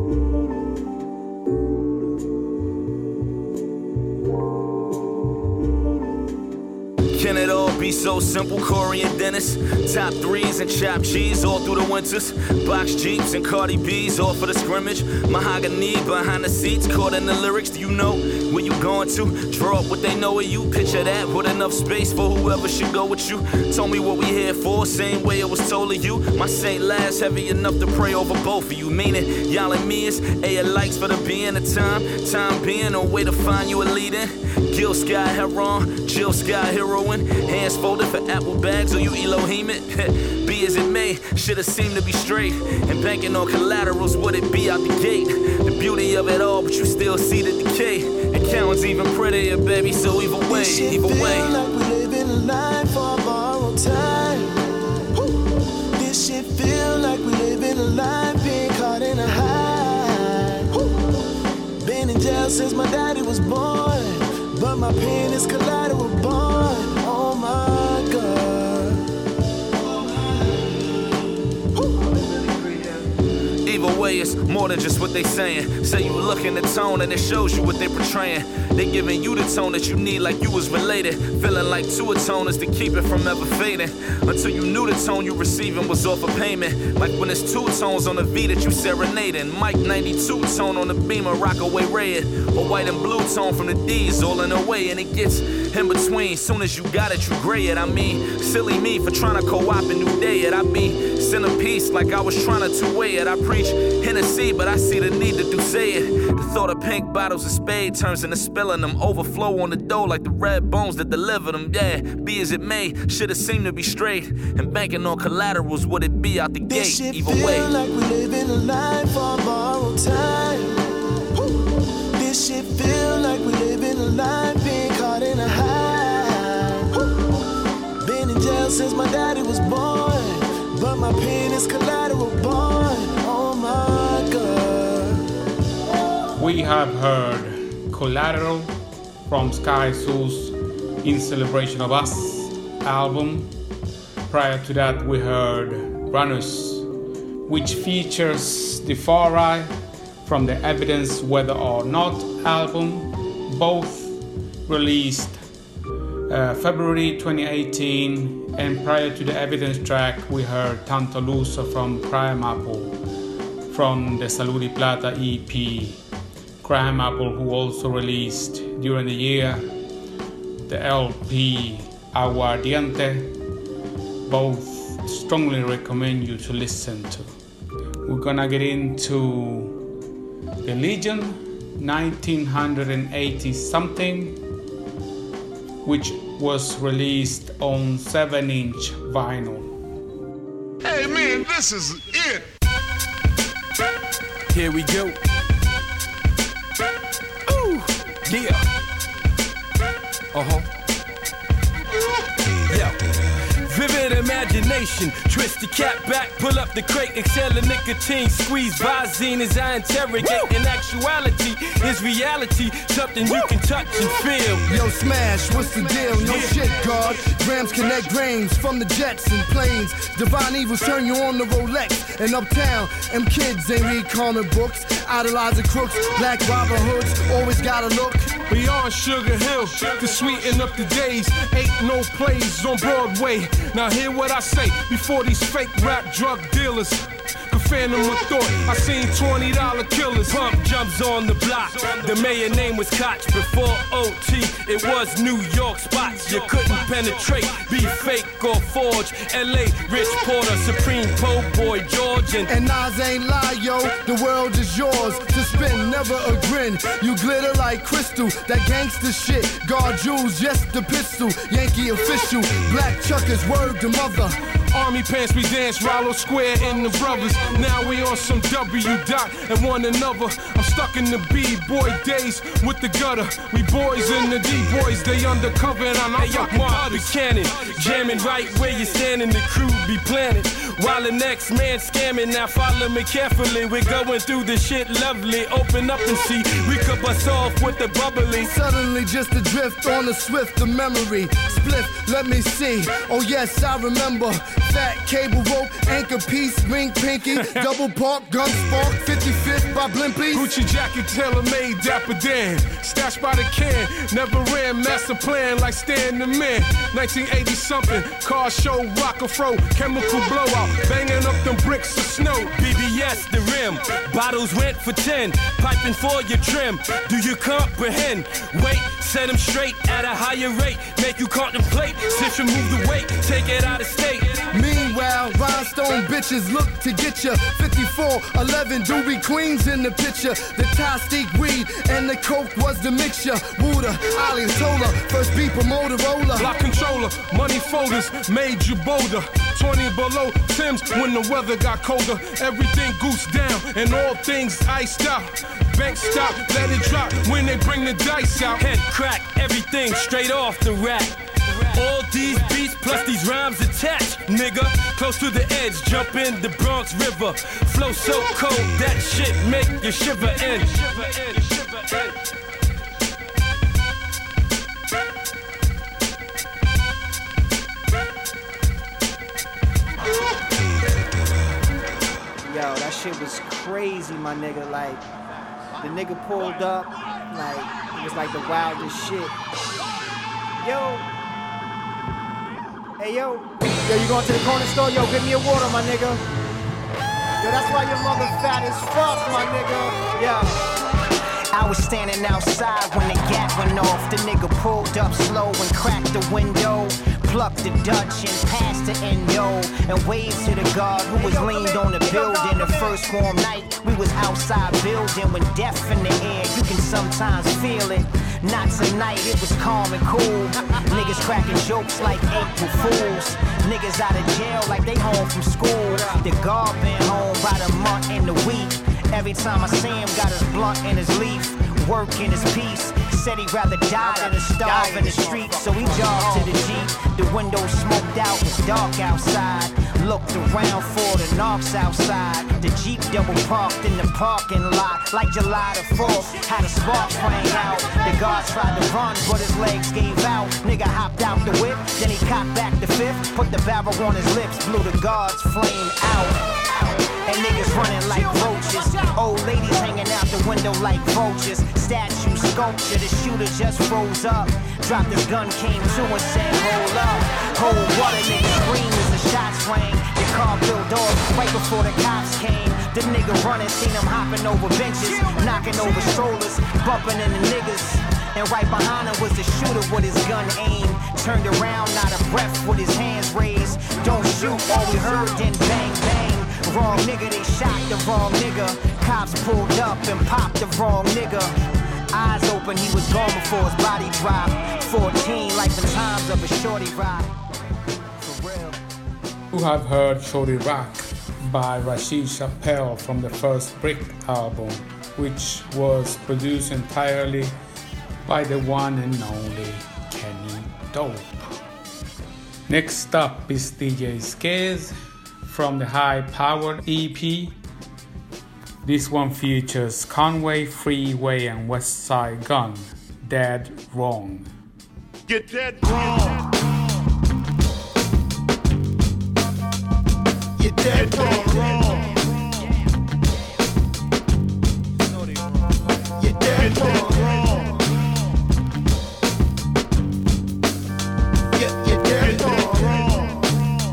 Can it all be so simple? Corey and Dennis, top threes and chopped cheese all through the winters. Box Jeeps and Cardi B's all for the scrimmage. Mahogany behind the seats, caught in the lyrics. Do you know where you going to? Draw up what they know of you. Picture that with enough space for whoever should go with you. Told me what we here for, same way it was told of you. My Saint last heavy enough to pray over both of you. Meaning y'all and me is A likes for the being of time. Time being a way to find you a lead-in. Gil Sky Heron, Jill Sky Heroine. Hands folded for apple bags, or you Elohim it? Be as it may, should've seemed to be straight. And banking on collaterals, would it be out the gate? The beauty of it all, but you still see the decay. Accountants even prettier, baby, so either way, either way. Like we live in a life for borrowed time. Woo. This shit feel like we live in a life being caught in a high. Woo. Been in jail since my daddy was born. But my pen is collateral born. Oh my God. Either way, it's more than just what they saying. Say you look in the tone and it shows you what they portraying. They giving you the tone that you need like you was related. Feeling like two atoners to keep it from ever fading. Until you knew the tone you receiving was off a payment. Like when it's two tones on the V that you serenading. Mike ninety-two tone on the Beamer, Rockaway red. Or white and blue tone from the D's all in a way. And it gets in between. Soon as you got it, you gray it. I mean, silly me for trying to co-op a new day it. I be centerpiece like I was trying to two-way it. I preach Hennessy, but I see the need to do say it. The thought of pink bottles of spade turns into spilling them. Overflow on the dough like the red bones that deliver them. Yeah, be as it may, should've seemed to be straight. And banking on collaterals, would it be out the this gate? Shit Either feel way. Like we live in a life on borrowed time. Woo. This shit feel like we live in a life being caught in a high. Woo. Been in jail since my daddy was born. But my pen is collateral born. Oh my God. We have heard Collateral from Sky Zoo's In Celebration of Us album. Prior to that we heard Runners, which features the Far Eye from the Evidence Whether or Not album, both released uh, February twenty eighteen, and prior to the Evidence track we heard Tanto Luso from Crime Apple from the Salud y Plata E P. Crime Apple, who also released during the year the L P Aguardiente. Both strongly recommend you to listen to. We're gonna get into the Legion nineteen eighty something, which was released on seven inch vinyl. Hey man, this is it. Here we go. Ooh, yeah. Uh-huh. Yeah. Vivid good imagination. Twist the cap back, pull up the crate, exhale the nicotine, squeeze Visine as I interrogate. In actuality, is reality something you can touch and feel? Yo, Smash, what's the deal? No shit, God. Grams connect grains from the jets and planes. Divine evils turn you on the Rolex. And uptown, them kids ain't read comic books. Idolizing crooks, black Robin Hoods, always gotta look. Beyond Sugar Hill, to sweeten up the days. Ain't no plays on Broadway. Now hear what I say before these fake rap drug dealers. Phantom of thought, I seen twenty dollar killers. Pump jumps on the block. The mayor name was Koch. Before O T, it was New York spots. You couldn't penetrate, be fake or forge. L A, Rich Porter, Supreme Po Boy George, and and Nas ain't lie, yo. The world is yours to spin, never a grin. You glitter like crystal, that gangster shit. Guard jewels, yes the pistol. Yankee official, black chuckers, word to mother. Army pants, we dance, Rollo Square and the brothers. Now we on some W dot and one another. I'm stuck in the B-boy days with the gutter. We boys and the D-boys, they undercover and I'm hey, yo, Mark Buchanan, jamming right where you standing, the crew be planning. While the next man scamming, now follow me carefully. We're going through the shit lovely. Open up and see, we could bust off with the bubbly. Suddenly just adrift on a swift of memory. Spliff, let me see. Oh yes, I remember. Fat cable rope, anchor piece, ring pinky, double park, gun spark, fifty-fifth by Blimpie. Gucci jacket, tailor-made, Dapper Dan. Stashed by the can, never ran, master plan like Stan the Man. nineteen eighty something, car show, rock a fro, chemical blowout, banging up them bricks of snow. B B S, the rim, bottles went for ten, piping for your trim. Do you comprehend? Wait, set them straight at a higher rate, make you contemplate. Since you move the weight, take it out of state. Meanwhile, rhinestone bitches look to get ya. fifty-four eleven Doobie Queens in the picture. The Tastic weed and the coke was the mixture. Buddha, Ali, Tola, first beat Motorola. Block controller, money folders, made you bolder. twenty below Tim's when the weather got colder. Everything goosed down and all things iced out. Bank stop, let it drop when they bring the dice out. Head crack, everything straight off the rack. All these beats plus these rhymes attached, nigga. Close to the edge, jump in the Bronx River. Flow so cold, that shit make you shiver in. Yo, that shit was crazy, my nigga. Like, the nigga pulled up, like, it was like the wildest shit. Yo. Hey, yo. Yo, you going to the corner store? Yo, give me a water, my nigga. Yo, that's why your mother fat as fuck, my nigga. Yo. I was standing outside when the gat went off. The nigga pulled up slow and cracked the window. Plucked the Dutch and passed the endo and waved to the guard who was leaned on the building. The first warm night, we was outside building. When death in the air, you can sometimes feel it. Not tonight, it was calm and cool. Niggas cracking jokes like April Fools. Niggas out of jail like they home from school. The guard been home by the month and the week. Every time I see him, got his blunt in his leaf. Work in his piece. Said he'd rather die than to starve in the streets. So he jogged to the Jeep. The window smoked out, it's dark outside. Looked around for the knocks outside. The Jeep double parked in the parking lot. Like July the fourth, had a spark sprang out. The guard tried to run, but his legs gave out. Nigga hopped out the whip, then he cocked back the fifth. Put the barrel on his lips, blew the guard's flame out. And niggas running like roaches. Old ladies hanging out the window like vultures. Statue sculpture, the shooter just froze up. Dropped his gun, came to and said, hold up. Hold water, nigga scream as the shots rang. The car built off right before the cops came. The nigga running, seen him hopping over benches, knocking over strollers, bumping into niggas. And right behind him was the shooter with his gun aimed. Turned around, not a breath with his hands raised. Don't shoot, all we heard, then bang, bang. Wrong nigga, they shot the wrong nigga. Cops pulled up and popped the wrong nigga. Eyes open, he was gone before his body dropped. fourteen, like the times of a shorty rock. For real. You have heard Shorty Rock by Rashid Chappelle from the first Brick album, which was produced entirely by the one and only Kenny Dope. Next up is D J Skez from the High Powered E P. This one features Conway, Freeway, and West Side Gun. Dead Wrong. Get dead wrong. You're dead wrong. You're dead wrong. Yeah, you're dead wrong.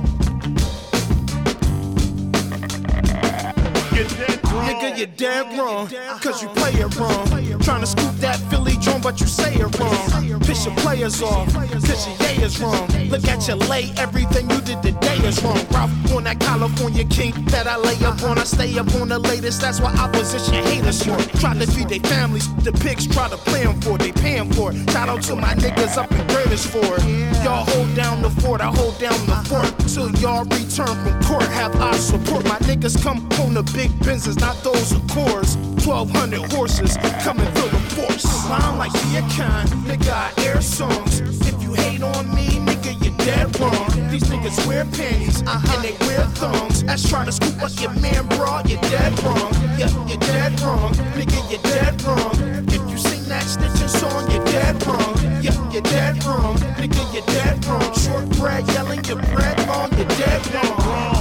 Nigga, you're dead wrong. Cause you play it wrong. Trying to scoop that Philly drum, but you say it wrong. Piss your players off. Piss your yay is wrong. Look at your lay. Everything you did today is wrong. Ralph on that California king that I lay up on. I stay up on the latest. That's why opposition haters for. Try to feed their families. The pigs try to play them for. They paying for it. Shout out to my niggas up in Greatest for it. Y'all hold down the fort. I hold down the fort. Till y'all return from court. Have I support. My niggas come on the big Benzes, not those Accords. twelve hundred horses coming through the force. I'm like the kind, nigga, I air songs. If you hate on me, nigga, you're dead wrong. These niggas wear panties uh-huh. and they wear thongs. That's trying to scoop up your man, bro. You're dead wrong. Yeah, you're dead wrong. Nigga, you're dead wrong. If you sing that Stitcher song, you're dead wrong. Yeah, you're dead wrong. Nigga, you're dead wrong. Short bread yelling your bread long, you're dead wrong.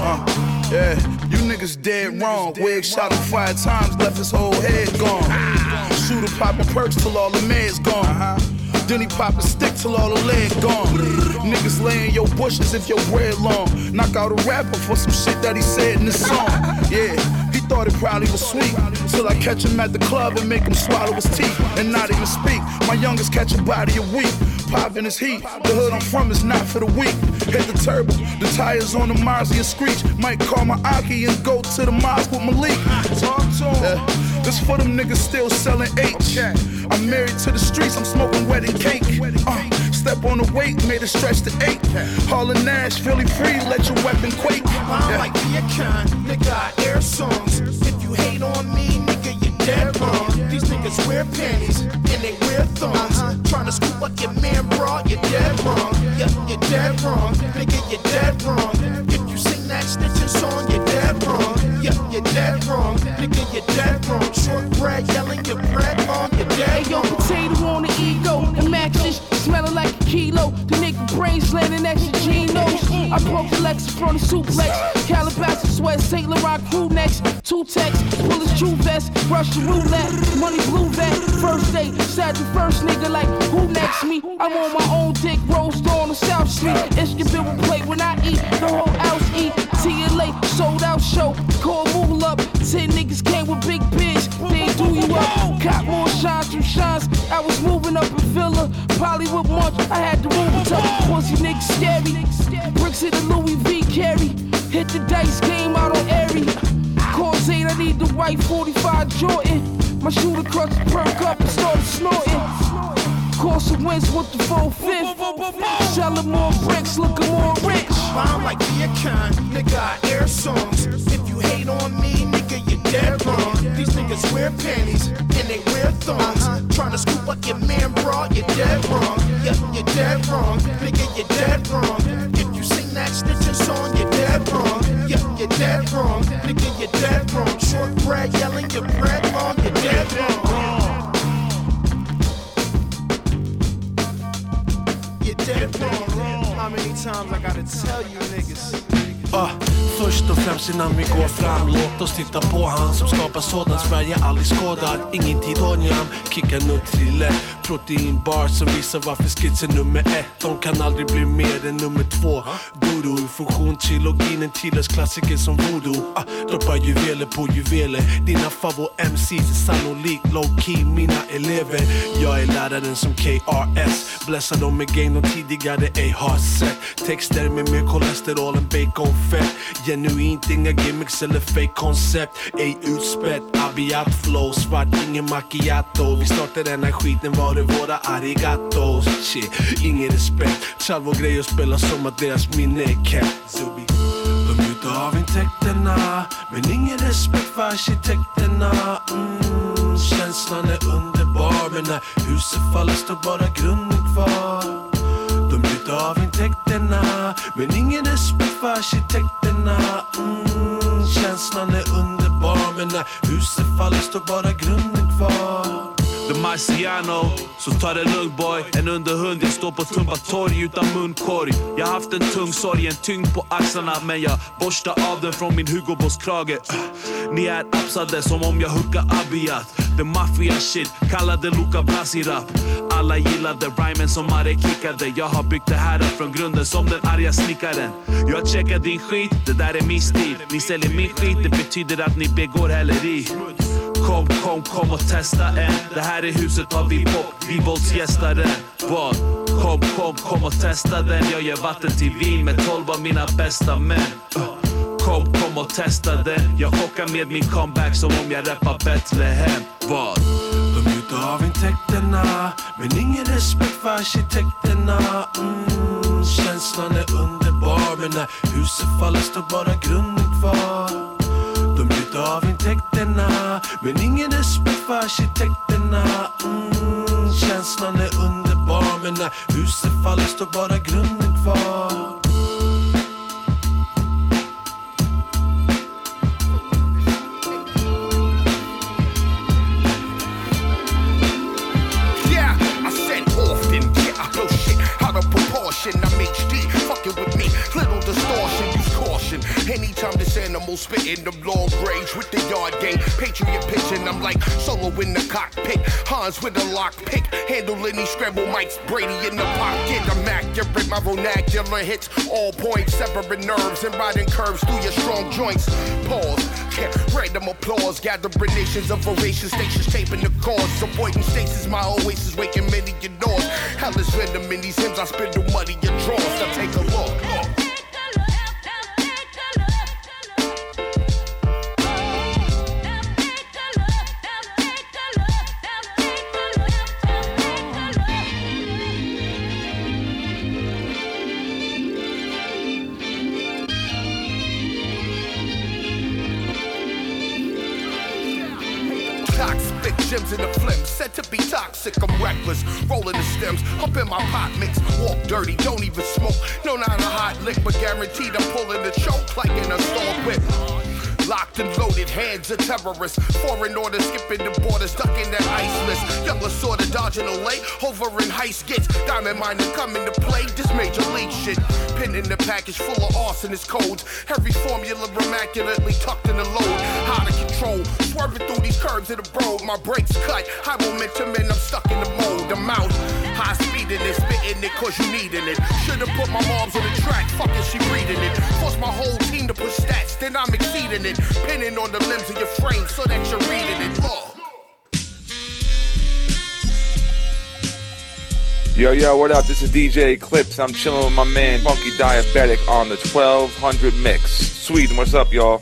Uh, yeah, you niggas dead wrong. Wig shot him five times, left his whole head gone. Shooter popping perks till all the meds gone. Then he pop a stick till all the lead gone. Niggas laying your bushes if your bread long. Knock out a rapper for some shit that he said in the song. Yeah, he thought it probably was sweet. Till I catch him at the club and make him swallow his teeth and not even speak. My youngest catch a body a week. Pop in his heat. The hood I'm from is not for the weak. Hit the turbo, the tires on the Marzi and screech. Might call my Aki and go to the mosque with Malik. Talk to him. Uh, this for them niggas still selling H. I'm married to the streets, I'm smoking wedding cake. Uh, step on the weight, made it stretch to eight. Hall and Nash, Philly free, let your weapon quake. I'm yeah. like the kind, nigga, I air songs. If you hate on me, nigga, you're dead wrong. These niggas wear panties and they wear thongs. Uh-huh. Trying to scoop up your man, bro, you're dead wrong. Yeah, you're dead wrong. Nigga, you're dead wrong. If you sing that Stitcher song, you're dead wrong. Yeah, you're dead wrong. Nigga, you're dead wrong. Short bread yelling your bread long, you're dead wrong. Hey, yo, potato on the ego. And matches smelling like a kilo. The nigga brains landing next to Geno's. I broke the Lex from the suplex. Calabasas sweat, Saint Laurent crew next. Two texts, pull his true vest. Russian roulette, money blue vet. First date, sad the first nigga like, who next me? I'm on my own dick, roast on the South Street. Ishka will play when I eat, the whole house eat. T L A, sold out show, call Mool up. Ten niggas came with big bids, they do you up. Cop more shines from shines, I was moving up in Villa. Probably with Munch, I had to move it up. Pussy niggas scary, bricks in the Louis V carry. Hit the dice game out on Airy. Cause eight, I need the white forty-five Jordan. My shooter crutch perk up and started snorting. Course of wins with the full fifth. Selling more bricks, looking more rich. I'm like the kind, nigga, I air songs. If you hate on me, nigga, you're dead wrong. These niggas wear panties and they wear thongs. Uh-huh. Trying to scoop up your man, bro, you're dead wrong. Yeah, you're dead wrong. Nigga, you're dead wrong. If you sing that Stitcher song, you're dead wrong. Yeah, you're dead wrong. Nigga, you're dead wrong. Short bread yelling your bread long, you're dead wrong. How many times I gotta tell you niggas? Uh, först och främst innan vi går fram, låt oss titta på han som skapar sådan Sverige aldrig skådar. Ingen titanium, kicka Nutrilett. Proteinbar som visar varför skitsen nummer ett. De kan aldrig bli mer än nummer två. Dodo, funktion, trilogin, en tidlös klassiker som voodoo. uh, Droppar juveler på juveler. Dina favor M C's är sannolikt low-key mina elever. Jag är läraren som K R S. Blessar dem med game de tidigare ej har sett. Texter med mer kolesterol än baconfett. Genuint, inga gimmicks eller fake koncept. Ej utspätt, abiat flow. Svart, ingen macchiato. Vi startar den här skiten, var det våra arigatos. Shit, ingen respekt. Tjall vår grej och spela som att deras minne är kept. Zubi. De njuter av intäkterna, men ingen respekt för arkitekterna. mm, Känslan är underbar, men när huset faller står bara grunden kvar. De njuter utav intäkterna, men ingen respekt för arkitekterna. Mm, känslan är underbar, men när huset faller står bara grunden kvar. The Marciano, så ta det lugnt boy. En underhund, jag står på Tumba torg utan munkorg. Jag har haft en tung sorg, en tyngd på axlarna, men jag borstar av den från min Hugo Boss krage. Ni är absade som om jag huckar Abiyat. The mafia shit, kallade Luca Brasi-rap. Alla gillade rhymen som Mare kickade. Jag har byggt det här från grunden som den arga snickaren. Jag checkar din skit, det där är min stil. Ni säljer min skit, det betyder att ni begår häleri. Kom, kom, kom och testa en. Det här är huset av hiphop, vi våldsgästare. Vad? Kom, kom, kom och testa den. Jag ger vatten till vin med tolv av mina bästa män. uh. Kom, kom och testa den. Jag chockar med min comeback som om jag rappar Betlehem. Vad? De njuter av intäkterna, men ingen respekt för arkitekterna. Mm, känslan är underbar, men när huset faller står bara grunden kvar. De njuter av intäkterna, men ingen respekt för arkitekterna. Mm, känslan är underbar, men när huset faller står bara grunden kvar. I'm H D, fucking with me, little distortion, use caution. Anytime this animal spitting them long range with the yard game, Patriot pitching, I'm like Solo in the cockpit, Hans with a lockpick, handling these scramble mics, Brady in the pocket. I'm accurate, my vernacular hits all points, severing nerves and riding curves through your strong joints. Pause, yeah, random applause, gathering nations of oration stations, taping the cause, avoiding stasis, my oasis, waking many doors. Hell is venom in these hymns, I spit the muddy your drawers. Now take a look. look. Gems in the phlegm, said to be toxic, I'm reckless. Rolling the stems, up in my pot mix. Walk dirty, don't even smoke. No, not a hot lick, but guaranteed I'm pulling the choke like in a store whip. Locked and loaded, hands of terrorists. Foreign orders, skipping the borders, ducking that ice list. Younger sort of dodging away, over in heist gets. Diamond miner coming to play, this major league shit. Pin in the package full of arsonist codes. Every formula immaculately tucked in the load. How to control, swerving through these curves of the road. My brakes cut, high momentum and I'm stuck in the mode. I'm out, high speeding it, spitting it cause you needing it. Should've put my moms on the track, fucking she reading it. Force my whole team to push stats, then I'm exceeding it. Pinning on the limbs of your frame so that you're reading it. Oh. Yo, yo, what up? This is D J Eclipse. I'm chilling with my man Funky Diabetic on the twelve hundred mix. Sweden, what's up, y'all?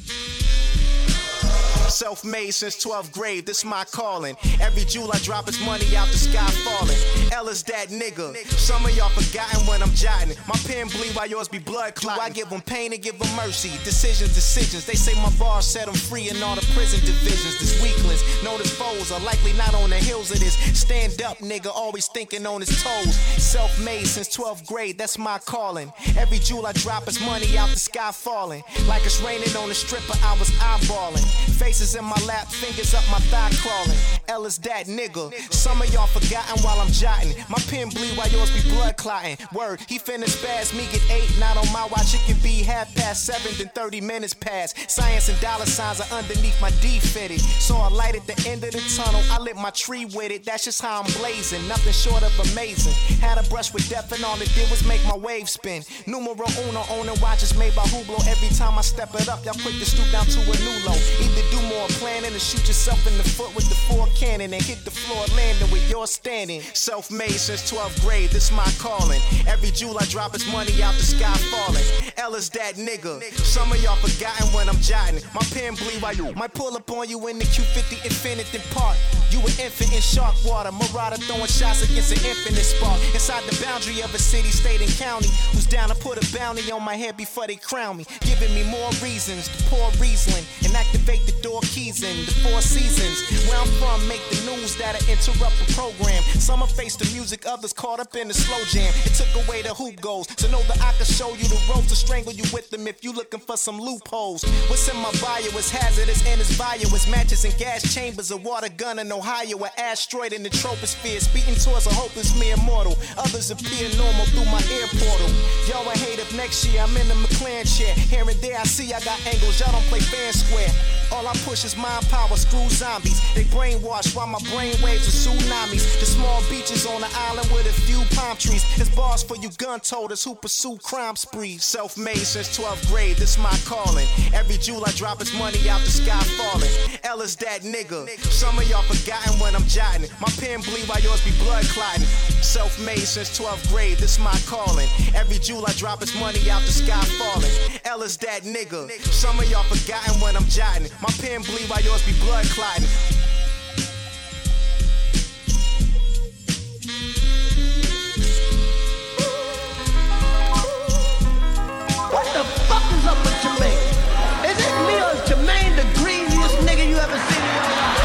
Self-made since twelfth grade, this my calling. Every jewel I drop is money out the sky falling. L is that nigga. Some of y'all forgotten when I'm jotting. My pen bleed while yours be blood clotting. I give them pain and give them mercy. Decisions, decisions. They say my bars set them free in all the prison divisions. This weaklings, known as foes, are likely not on the hills of this. Stand up, nigga, always thinking on his toes. Self-made since twelfth grade, that's my calling. Every jewel I drop is money out the sky falling. Like it's raining on a stripper, I was eyeballing. Faces in my lap, fingers up my thigh crawling. L is that nigga. Some of y'all forgotten while I'm jotting. My pen bleed while yours be blood clotting. Word, he finna spaz, me get eight. Not on my watch, it can be half past seven, then thirty minutes past. Science and dollar signs are underneath my D fitted. Saw a light at the end of the tunnel, I lit my tree with it. That's just how I'm blazing, nothing short of amazing. Had a brush with death and all it did was make my wave spin. Numero uno, owning watches made by Hublot. Every time I step it up, y'all quick to stoop down to a new low. Either do more planning to shoot yourself in the foot with the four cannon and hit the floor landing with your standing. Self-made since twelfth grade, this my calling. Every jewel I drop is money out the sky falling. L is that nigga. Some of y'all forgotten when I'm jotting. My pen bleed while you might pull up on you in the Q fifty Infinity Park. You an infant in shark water, Marauder throwing shots against an infinite spark. Inside the boundary of a city, state, and county. Who's down to put a bounty on my head before they crown me? Giving me more reasons to pour Riesling and activate the door keys in the Four Seasons. Where I'm from, make the news that'll interrupt the program. Some are face the music, others caught up in the slow jam. It took away the hoop goals, so know that I can show you the ropes to strangle you with them if you looking for some loopholes. What's in my bio is hazardous and it's bio is matches and gas chambers, a water gun in Ohio, an asteroid in the troposphere, speeding towards a hopeless me immortal. Others appear normal through my air portal. Y'all will hate if next year I'm in the McLaren chair. Here and there I see I got angles, y'all don't play fair and square. All I push is mind power, screw zombies. They brainwash while my brain waves are tsunamis. The small beaches on the island with a few palm trees. It's bars for you gun toters who pursue crime sprees. Self-made since twelfth grade, this my calling. Every jewel I drop is money out the sky falling. L is that nigga. Some of y'all forgotten when I'm jotting. My pen bleed while yours be blood clotting. Self-made since twelfth grade, this my calling. Every jewel I drop is money out the sky falling. L is that nigga. Some of y'all forgotten when I'm jotting. My pen bleed while yours be blood clotting. What the fuck is up with Jermaine? Is it me or is Jermaine the greasiest nigga you ever seen in your life?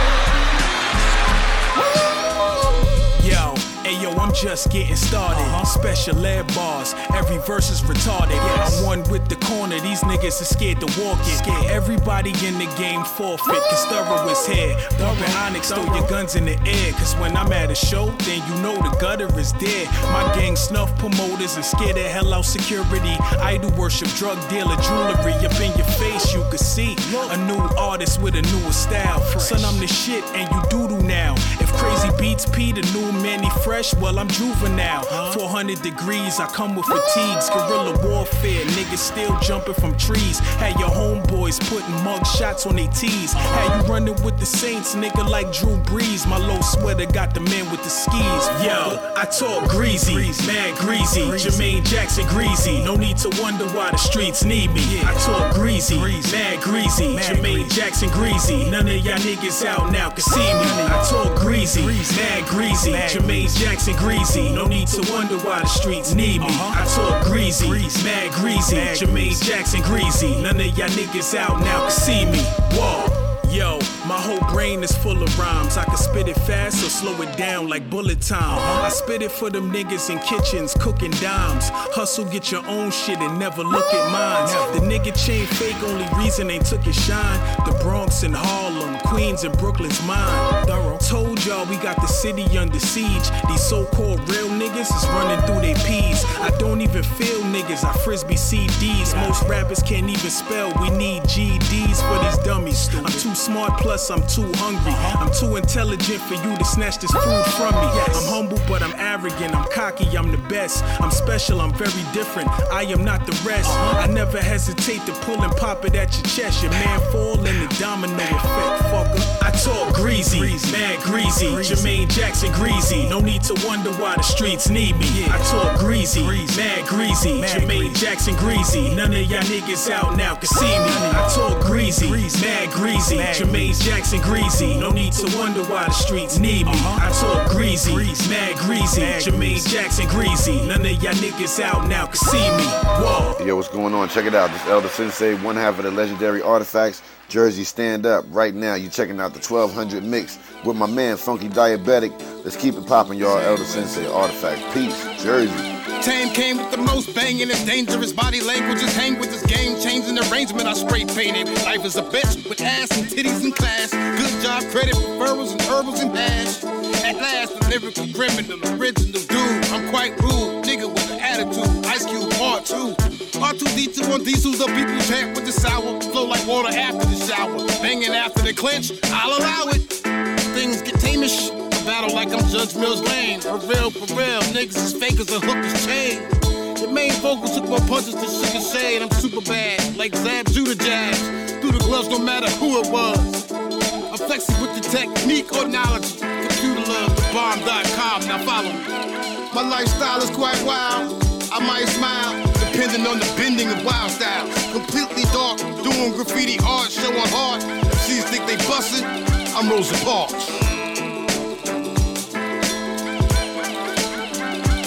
Yo, ayo, I'm just getting started. Uh-huh. Special ed bars, every verse is retarded. Yes. I'm one with the corner, these niggas are scared to walk it. Scared. Everybody in the game forfeit, cause thorough is here. Bumpin' Onyx, throw your guns in the air. Cause when I'm at a show, then you know the gutter is there. My gang snuff promoters and scare the hell out security. Idol worship, drug dealer, jewelry up in your face. You could see a new artist with a newer style. Son, I'm the shit and you doodle now. If Crazy Beats P, the new Manny Fresh, well, I'm juvenile. four hundred degrees, I come with fatigues. Guerrilla warfare, niggas still jumping from trees. Had your homeboys putting mug shots on their tees. Had you running with the Saints, nigga, like Drew Brees. My low sweater got the man with the skis. Yo, I talk greasy, mad greasy. Jermaine Jackson greasy. No need to wonder why the streets need me. I talk greasy, mad greasy. Jermaine Jackson greasy. None of y'all niggas out now can see me. I talk greasy, mad greasy. Jermaine Jackson greasy. No need to wonder why the streets need me. I talk greasy, mad greasy. Jermaine Jackson greasy. None of y'all niggas out now can see me. Whoa. Yo, my whole brain is full of rhymes. I can spit it fast or slow it down like bullet time. I spit it for them niggas in kitchens cooking dimes. Hustle, get your own shit and never look at mine. The nigga chain fake, only reason they took his shine. The Bronx and Harlem, Queens and Brooklyn's mine. Told y'all we got the city under siege. These so-called real niggas is running through they peas. I don't even feel niggas, I frisbee C Ds. Most rappers can't even spell, we need G Ds for these dummies. I'm too smart, plus I'm too hungry. I'm too intelligent for you to snatch this food from me. I'm humble, but I'm arrogant. I'm cocky, I'm the best. I'm special, I'm very different. I am not the rest. I never hesitate to pull and pop it at your chest. Your man fall in the domino effect, fucker. I talk greasy, mad greasy. Jermaine Jackson greasy. No need to wonder why the streets need me. I talk greasy, mad greasy. Jermaine Jackson greasy. None of y'all niggas out now can see me. I talk greasy, mad greasy. Jermaine Jackson greasy. No need to wonder why the streets need me. I talk greasy, mad greasy. Jermaine Jackson greasy. None of y'all niggas out now can see me. Whoa. Yo, what's going on? Check it out. This Elder Sensei, one half of the legendary Artifacts. Jersey, stand up. Right now, you checking out the twelve hundred mix with my man Funky Diabetic. Let's keep it popping, y'all. Elder Sensei, Artifact. Peace. Jersey. Tame came with the most banging, it's dangerous. Body languages hang with this game changing arrangement. I spray painted. Life is a bitch with ass and titties in class. Good job, credit, referrals and herbals and hash. At last, the lyrical criminal, original dude. I'm quite rude, nigga with an attitude. Ice Cube part two. R two D two on diesels, the people champ with the sour. Flow like water after the shower. Banging after the clinch, I'll allow it. Things get tamish. Battle like I'm Judge Mills Lane. For real, for real, niggas is fake as a hook is chain. The main vocals took more punches than Sugar Shade. I'm super bad, like Zab Judah jabs. Through the gloves, no matter who it was. I'm flexing with the technique or knowledge. Computer love, the bomb dot com, now follow me. My lifestyle is quite wild. I might smile, depending on the bending of wild styles. Completely dark, doing graffiti art, showing hard. M Cs think they bustin', I'm Rosa Parks.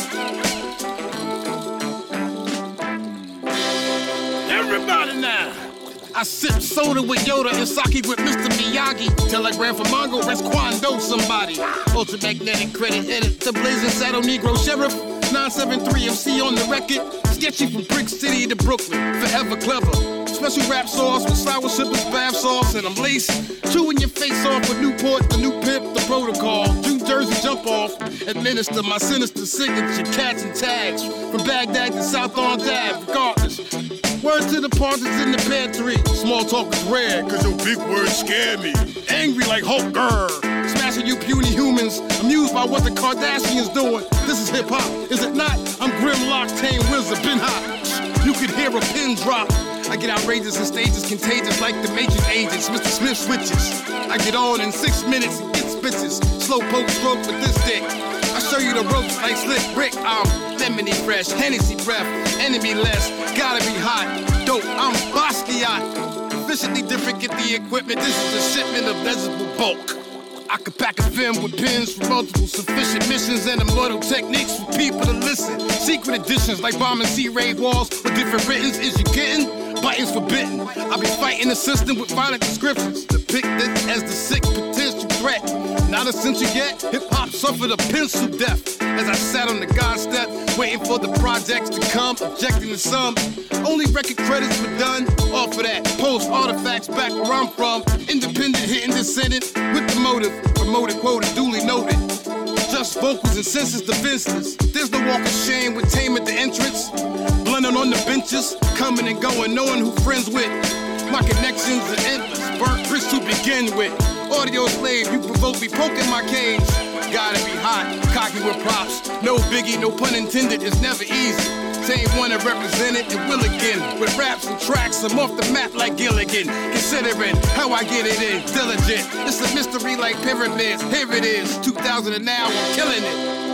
Everybody now, I I sip soda with Yoda and sake with Mister Miyagi. Telegram for Mongo, rest Quando somebody. Ultramagnetic credit edit, the blazing saddle Negro sheriff. nine seven three M C on the record. Sketchy from Brick City to Brooklyn, forever clever. Special rap sauce with sour sippers, bath sauce, and I'm laced. Chewing your face off with Newport, the new pimp, the protocol. New Jersey jump off, administer my sinister signature, cats and tags. From Baghdad to South on Dab, regardless. Words to the partners in the pantry. Small talk is rare, cause your big words scare me. Angry like Hulk, grr. Smashing you puny humans, amused by what the Kardashians doing. This is hip hop, is it not? I'm Grimlock, Tame Wizard, been hot. You could hear a pin drop. I get outrageous and stages contagious like the Matrix agents, Mister Smith switches. I get on in six minutes and get bitches. Slow poke stroke with this dick. I show you the ropes like slick brick. I'm lemony fresh, Hennessy breath, enemy less. Gotta be hot, dope. I'm Basquiat. Efficiently different, get the equipment. This is a shipment of visible bulk. I could pack a film with pins for multiple sufficient missions and immortal techniques for people to listen. Secret editions like bombing C-raid walls with different writtens. Is you getting? Biting's forbidden. I be fighting the system with violent descriptions, depicted as the sick potential threat. Not essential yet, hip-hop suffered a pencil death. As I sat on the God step, waiting for the projects to come, objecting to some. Only record credits were done off of that. Post artifacts back where I'm from. Independent hitting the Senate with the motive. Promoted, quoted, duly noted. Just vocals and senses defenseless. There's no walk of shame with tame at the entrance. Blending on the benches, coming and going, knowing who friends with. My connections are endless, burnt bricks to begin with. Audio slave, you provoke me, poking my cage. Gotta be hot, cocky with props. No biggie, no pun intended, it's never easy. Same one that represented and will again. With raps and tracks, I'm off the map like Gilligan. Considering how I get it in, diligent. It's a mystery like pyramids. Here it is, two thousand and now I'm killing it.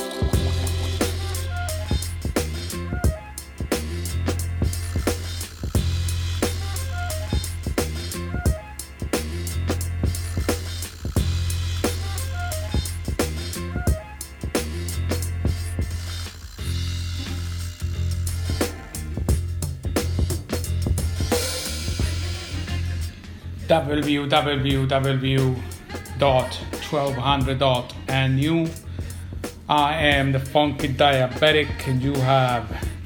w w w dot twelve hundred dot n u. I am the Funky Diabetic, and you have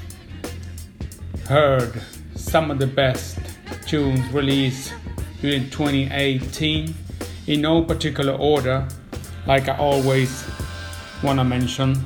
heard some of the best tunes released during twenty eighteen in no particular order, like I always want to mention.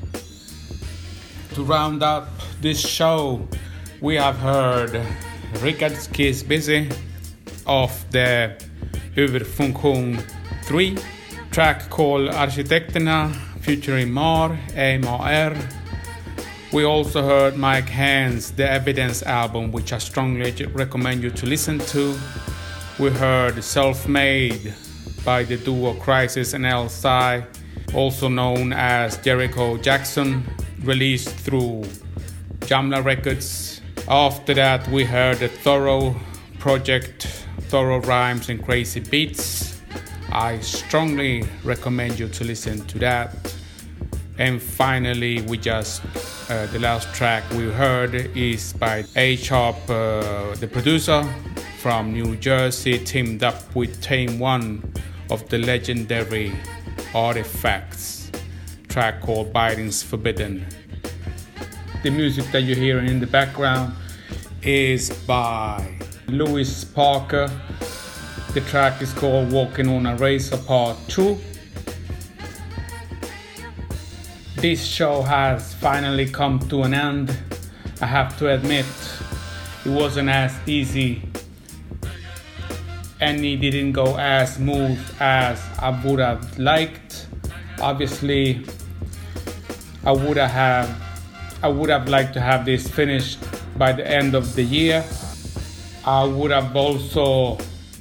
To round up this show, we have heard Richard Kiss Busy of the Överfunktion three, track called Arkitekterna featuring Mar, A M A R. We also heard Mike Hand's The Evidence album, which I strongly recommend you to listen to. We heard Self-Made by the duo Crisis and L-Sai, also known as Jericho Jackson, released through Jamla Records. After that we heard the Thorough Project, Thorough Rhymes and Crazy Beats. I strongly recommend you to listen to that. And finally, we just uh, the last track we heard is by A-Sharp, uh, the producer from New Jersey, teamed up with Tame One of the legendary Artifacts, track called Biting's Forbidden. The music that you're hearing in the background is by Lewis Parker. The track is called Walking on a Razor Part two. This show has finally come to an end. I have to admit, it wasn't as easy and it didn't go as smooth as I would have liked. Obviously, I would have I would have liked to have this finished by the end of the year. I would have also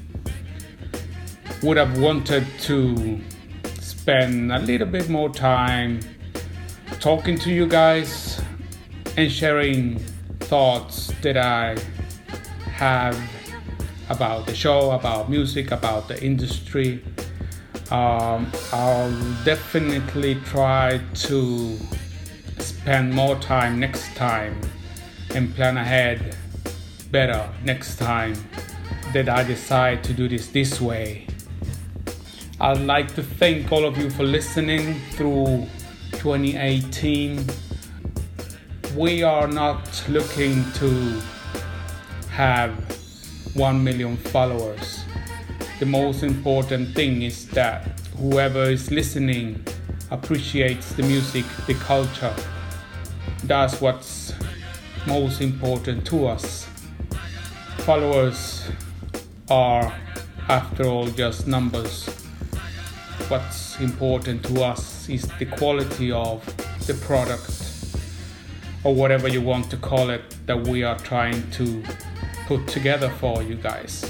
would have wanted to spend a little bit more time talking to you guys and sharing thoughts that I have about the show, about music, about the industry. Um, I'll definitely try to spend more time next time and plan ahead better next time that I decide to do this this way. I'd like to thank all of you for listening through twenty eighteen. We are not looking to have one million followers. The most important thing is that whoever is listening appreciates the music, the culture. That's what's most important to us. Followers are, after all, just numbers. What's important to us is the quality of the product, or whatever you want to call it, that we are trying to put together for you guys.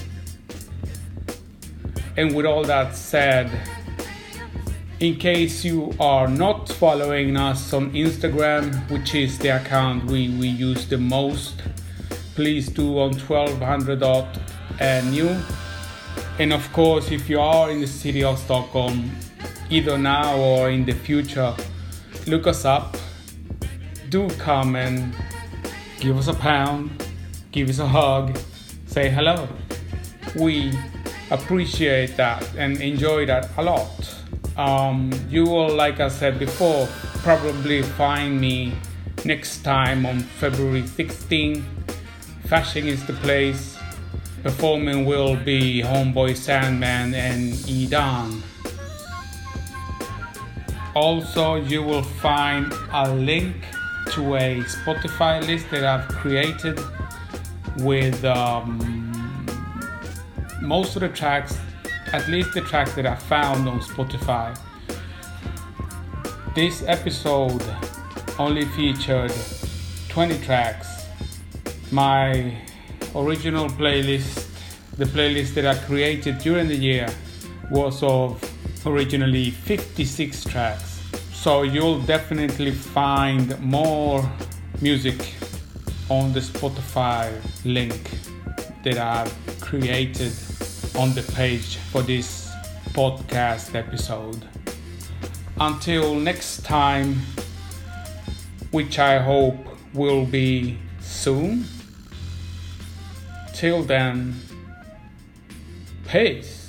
And with all that said, in case you are not following us on Instagram, which is the account we, we use the most, please do on twelve hundred dot new. And of course, if you are in the city of Stockholm, either now or in the future, look us up. Do come and give us a pound, give us a hug, say hello. We appreciate that and enjoy that a lot. Um, you will, like I said before, probably find me next time on February sixteenth. Fasching is the place. Performing will be Homeboy Sandman and Edan. Also, you will find a link to a Spotify list that I've created with um, most of the tracks, at least the tracks that I found on Spotify. This episode only featured twenty tracks. My original playlist, the playlist that I created during the year, was of originally fifty-six tracks. So you'll definitely find more music on the Spotify link that I've created on the page for this podcast episode. Until next time, which I hope will be soon. Till then, peace.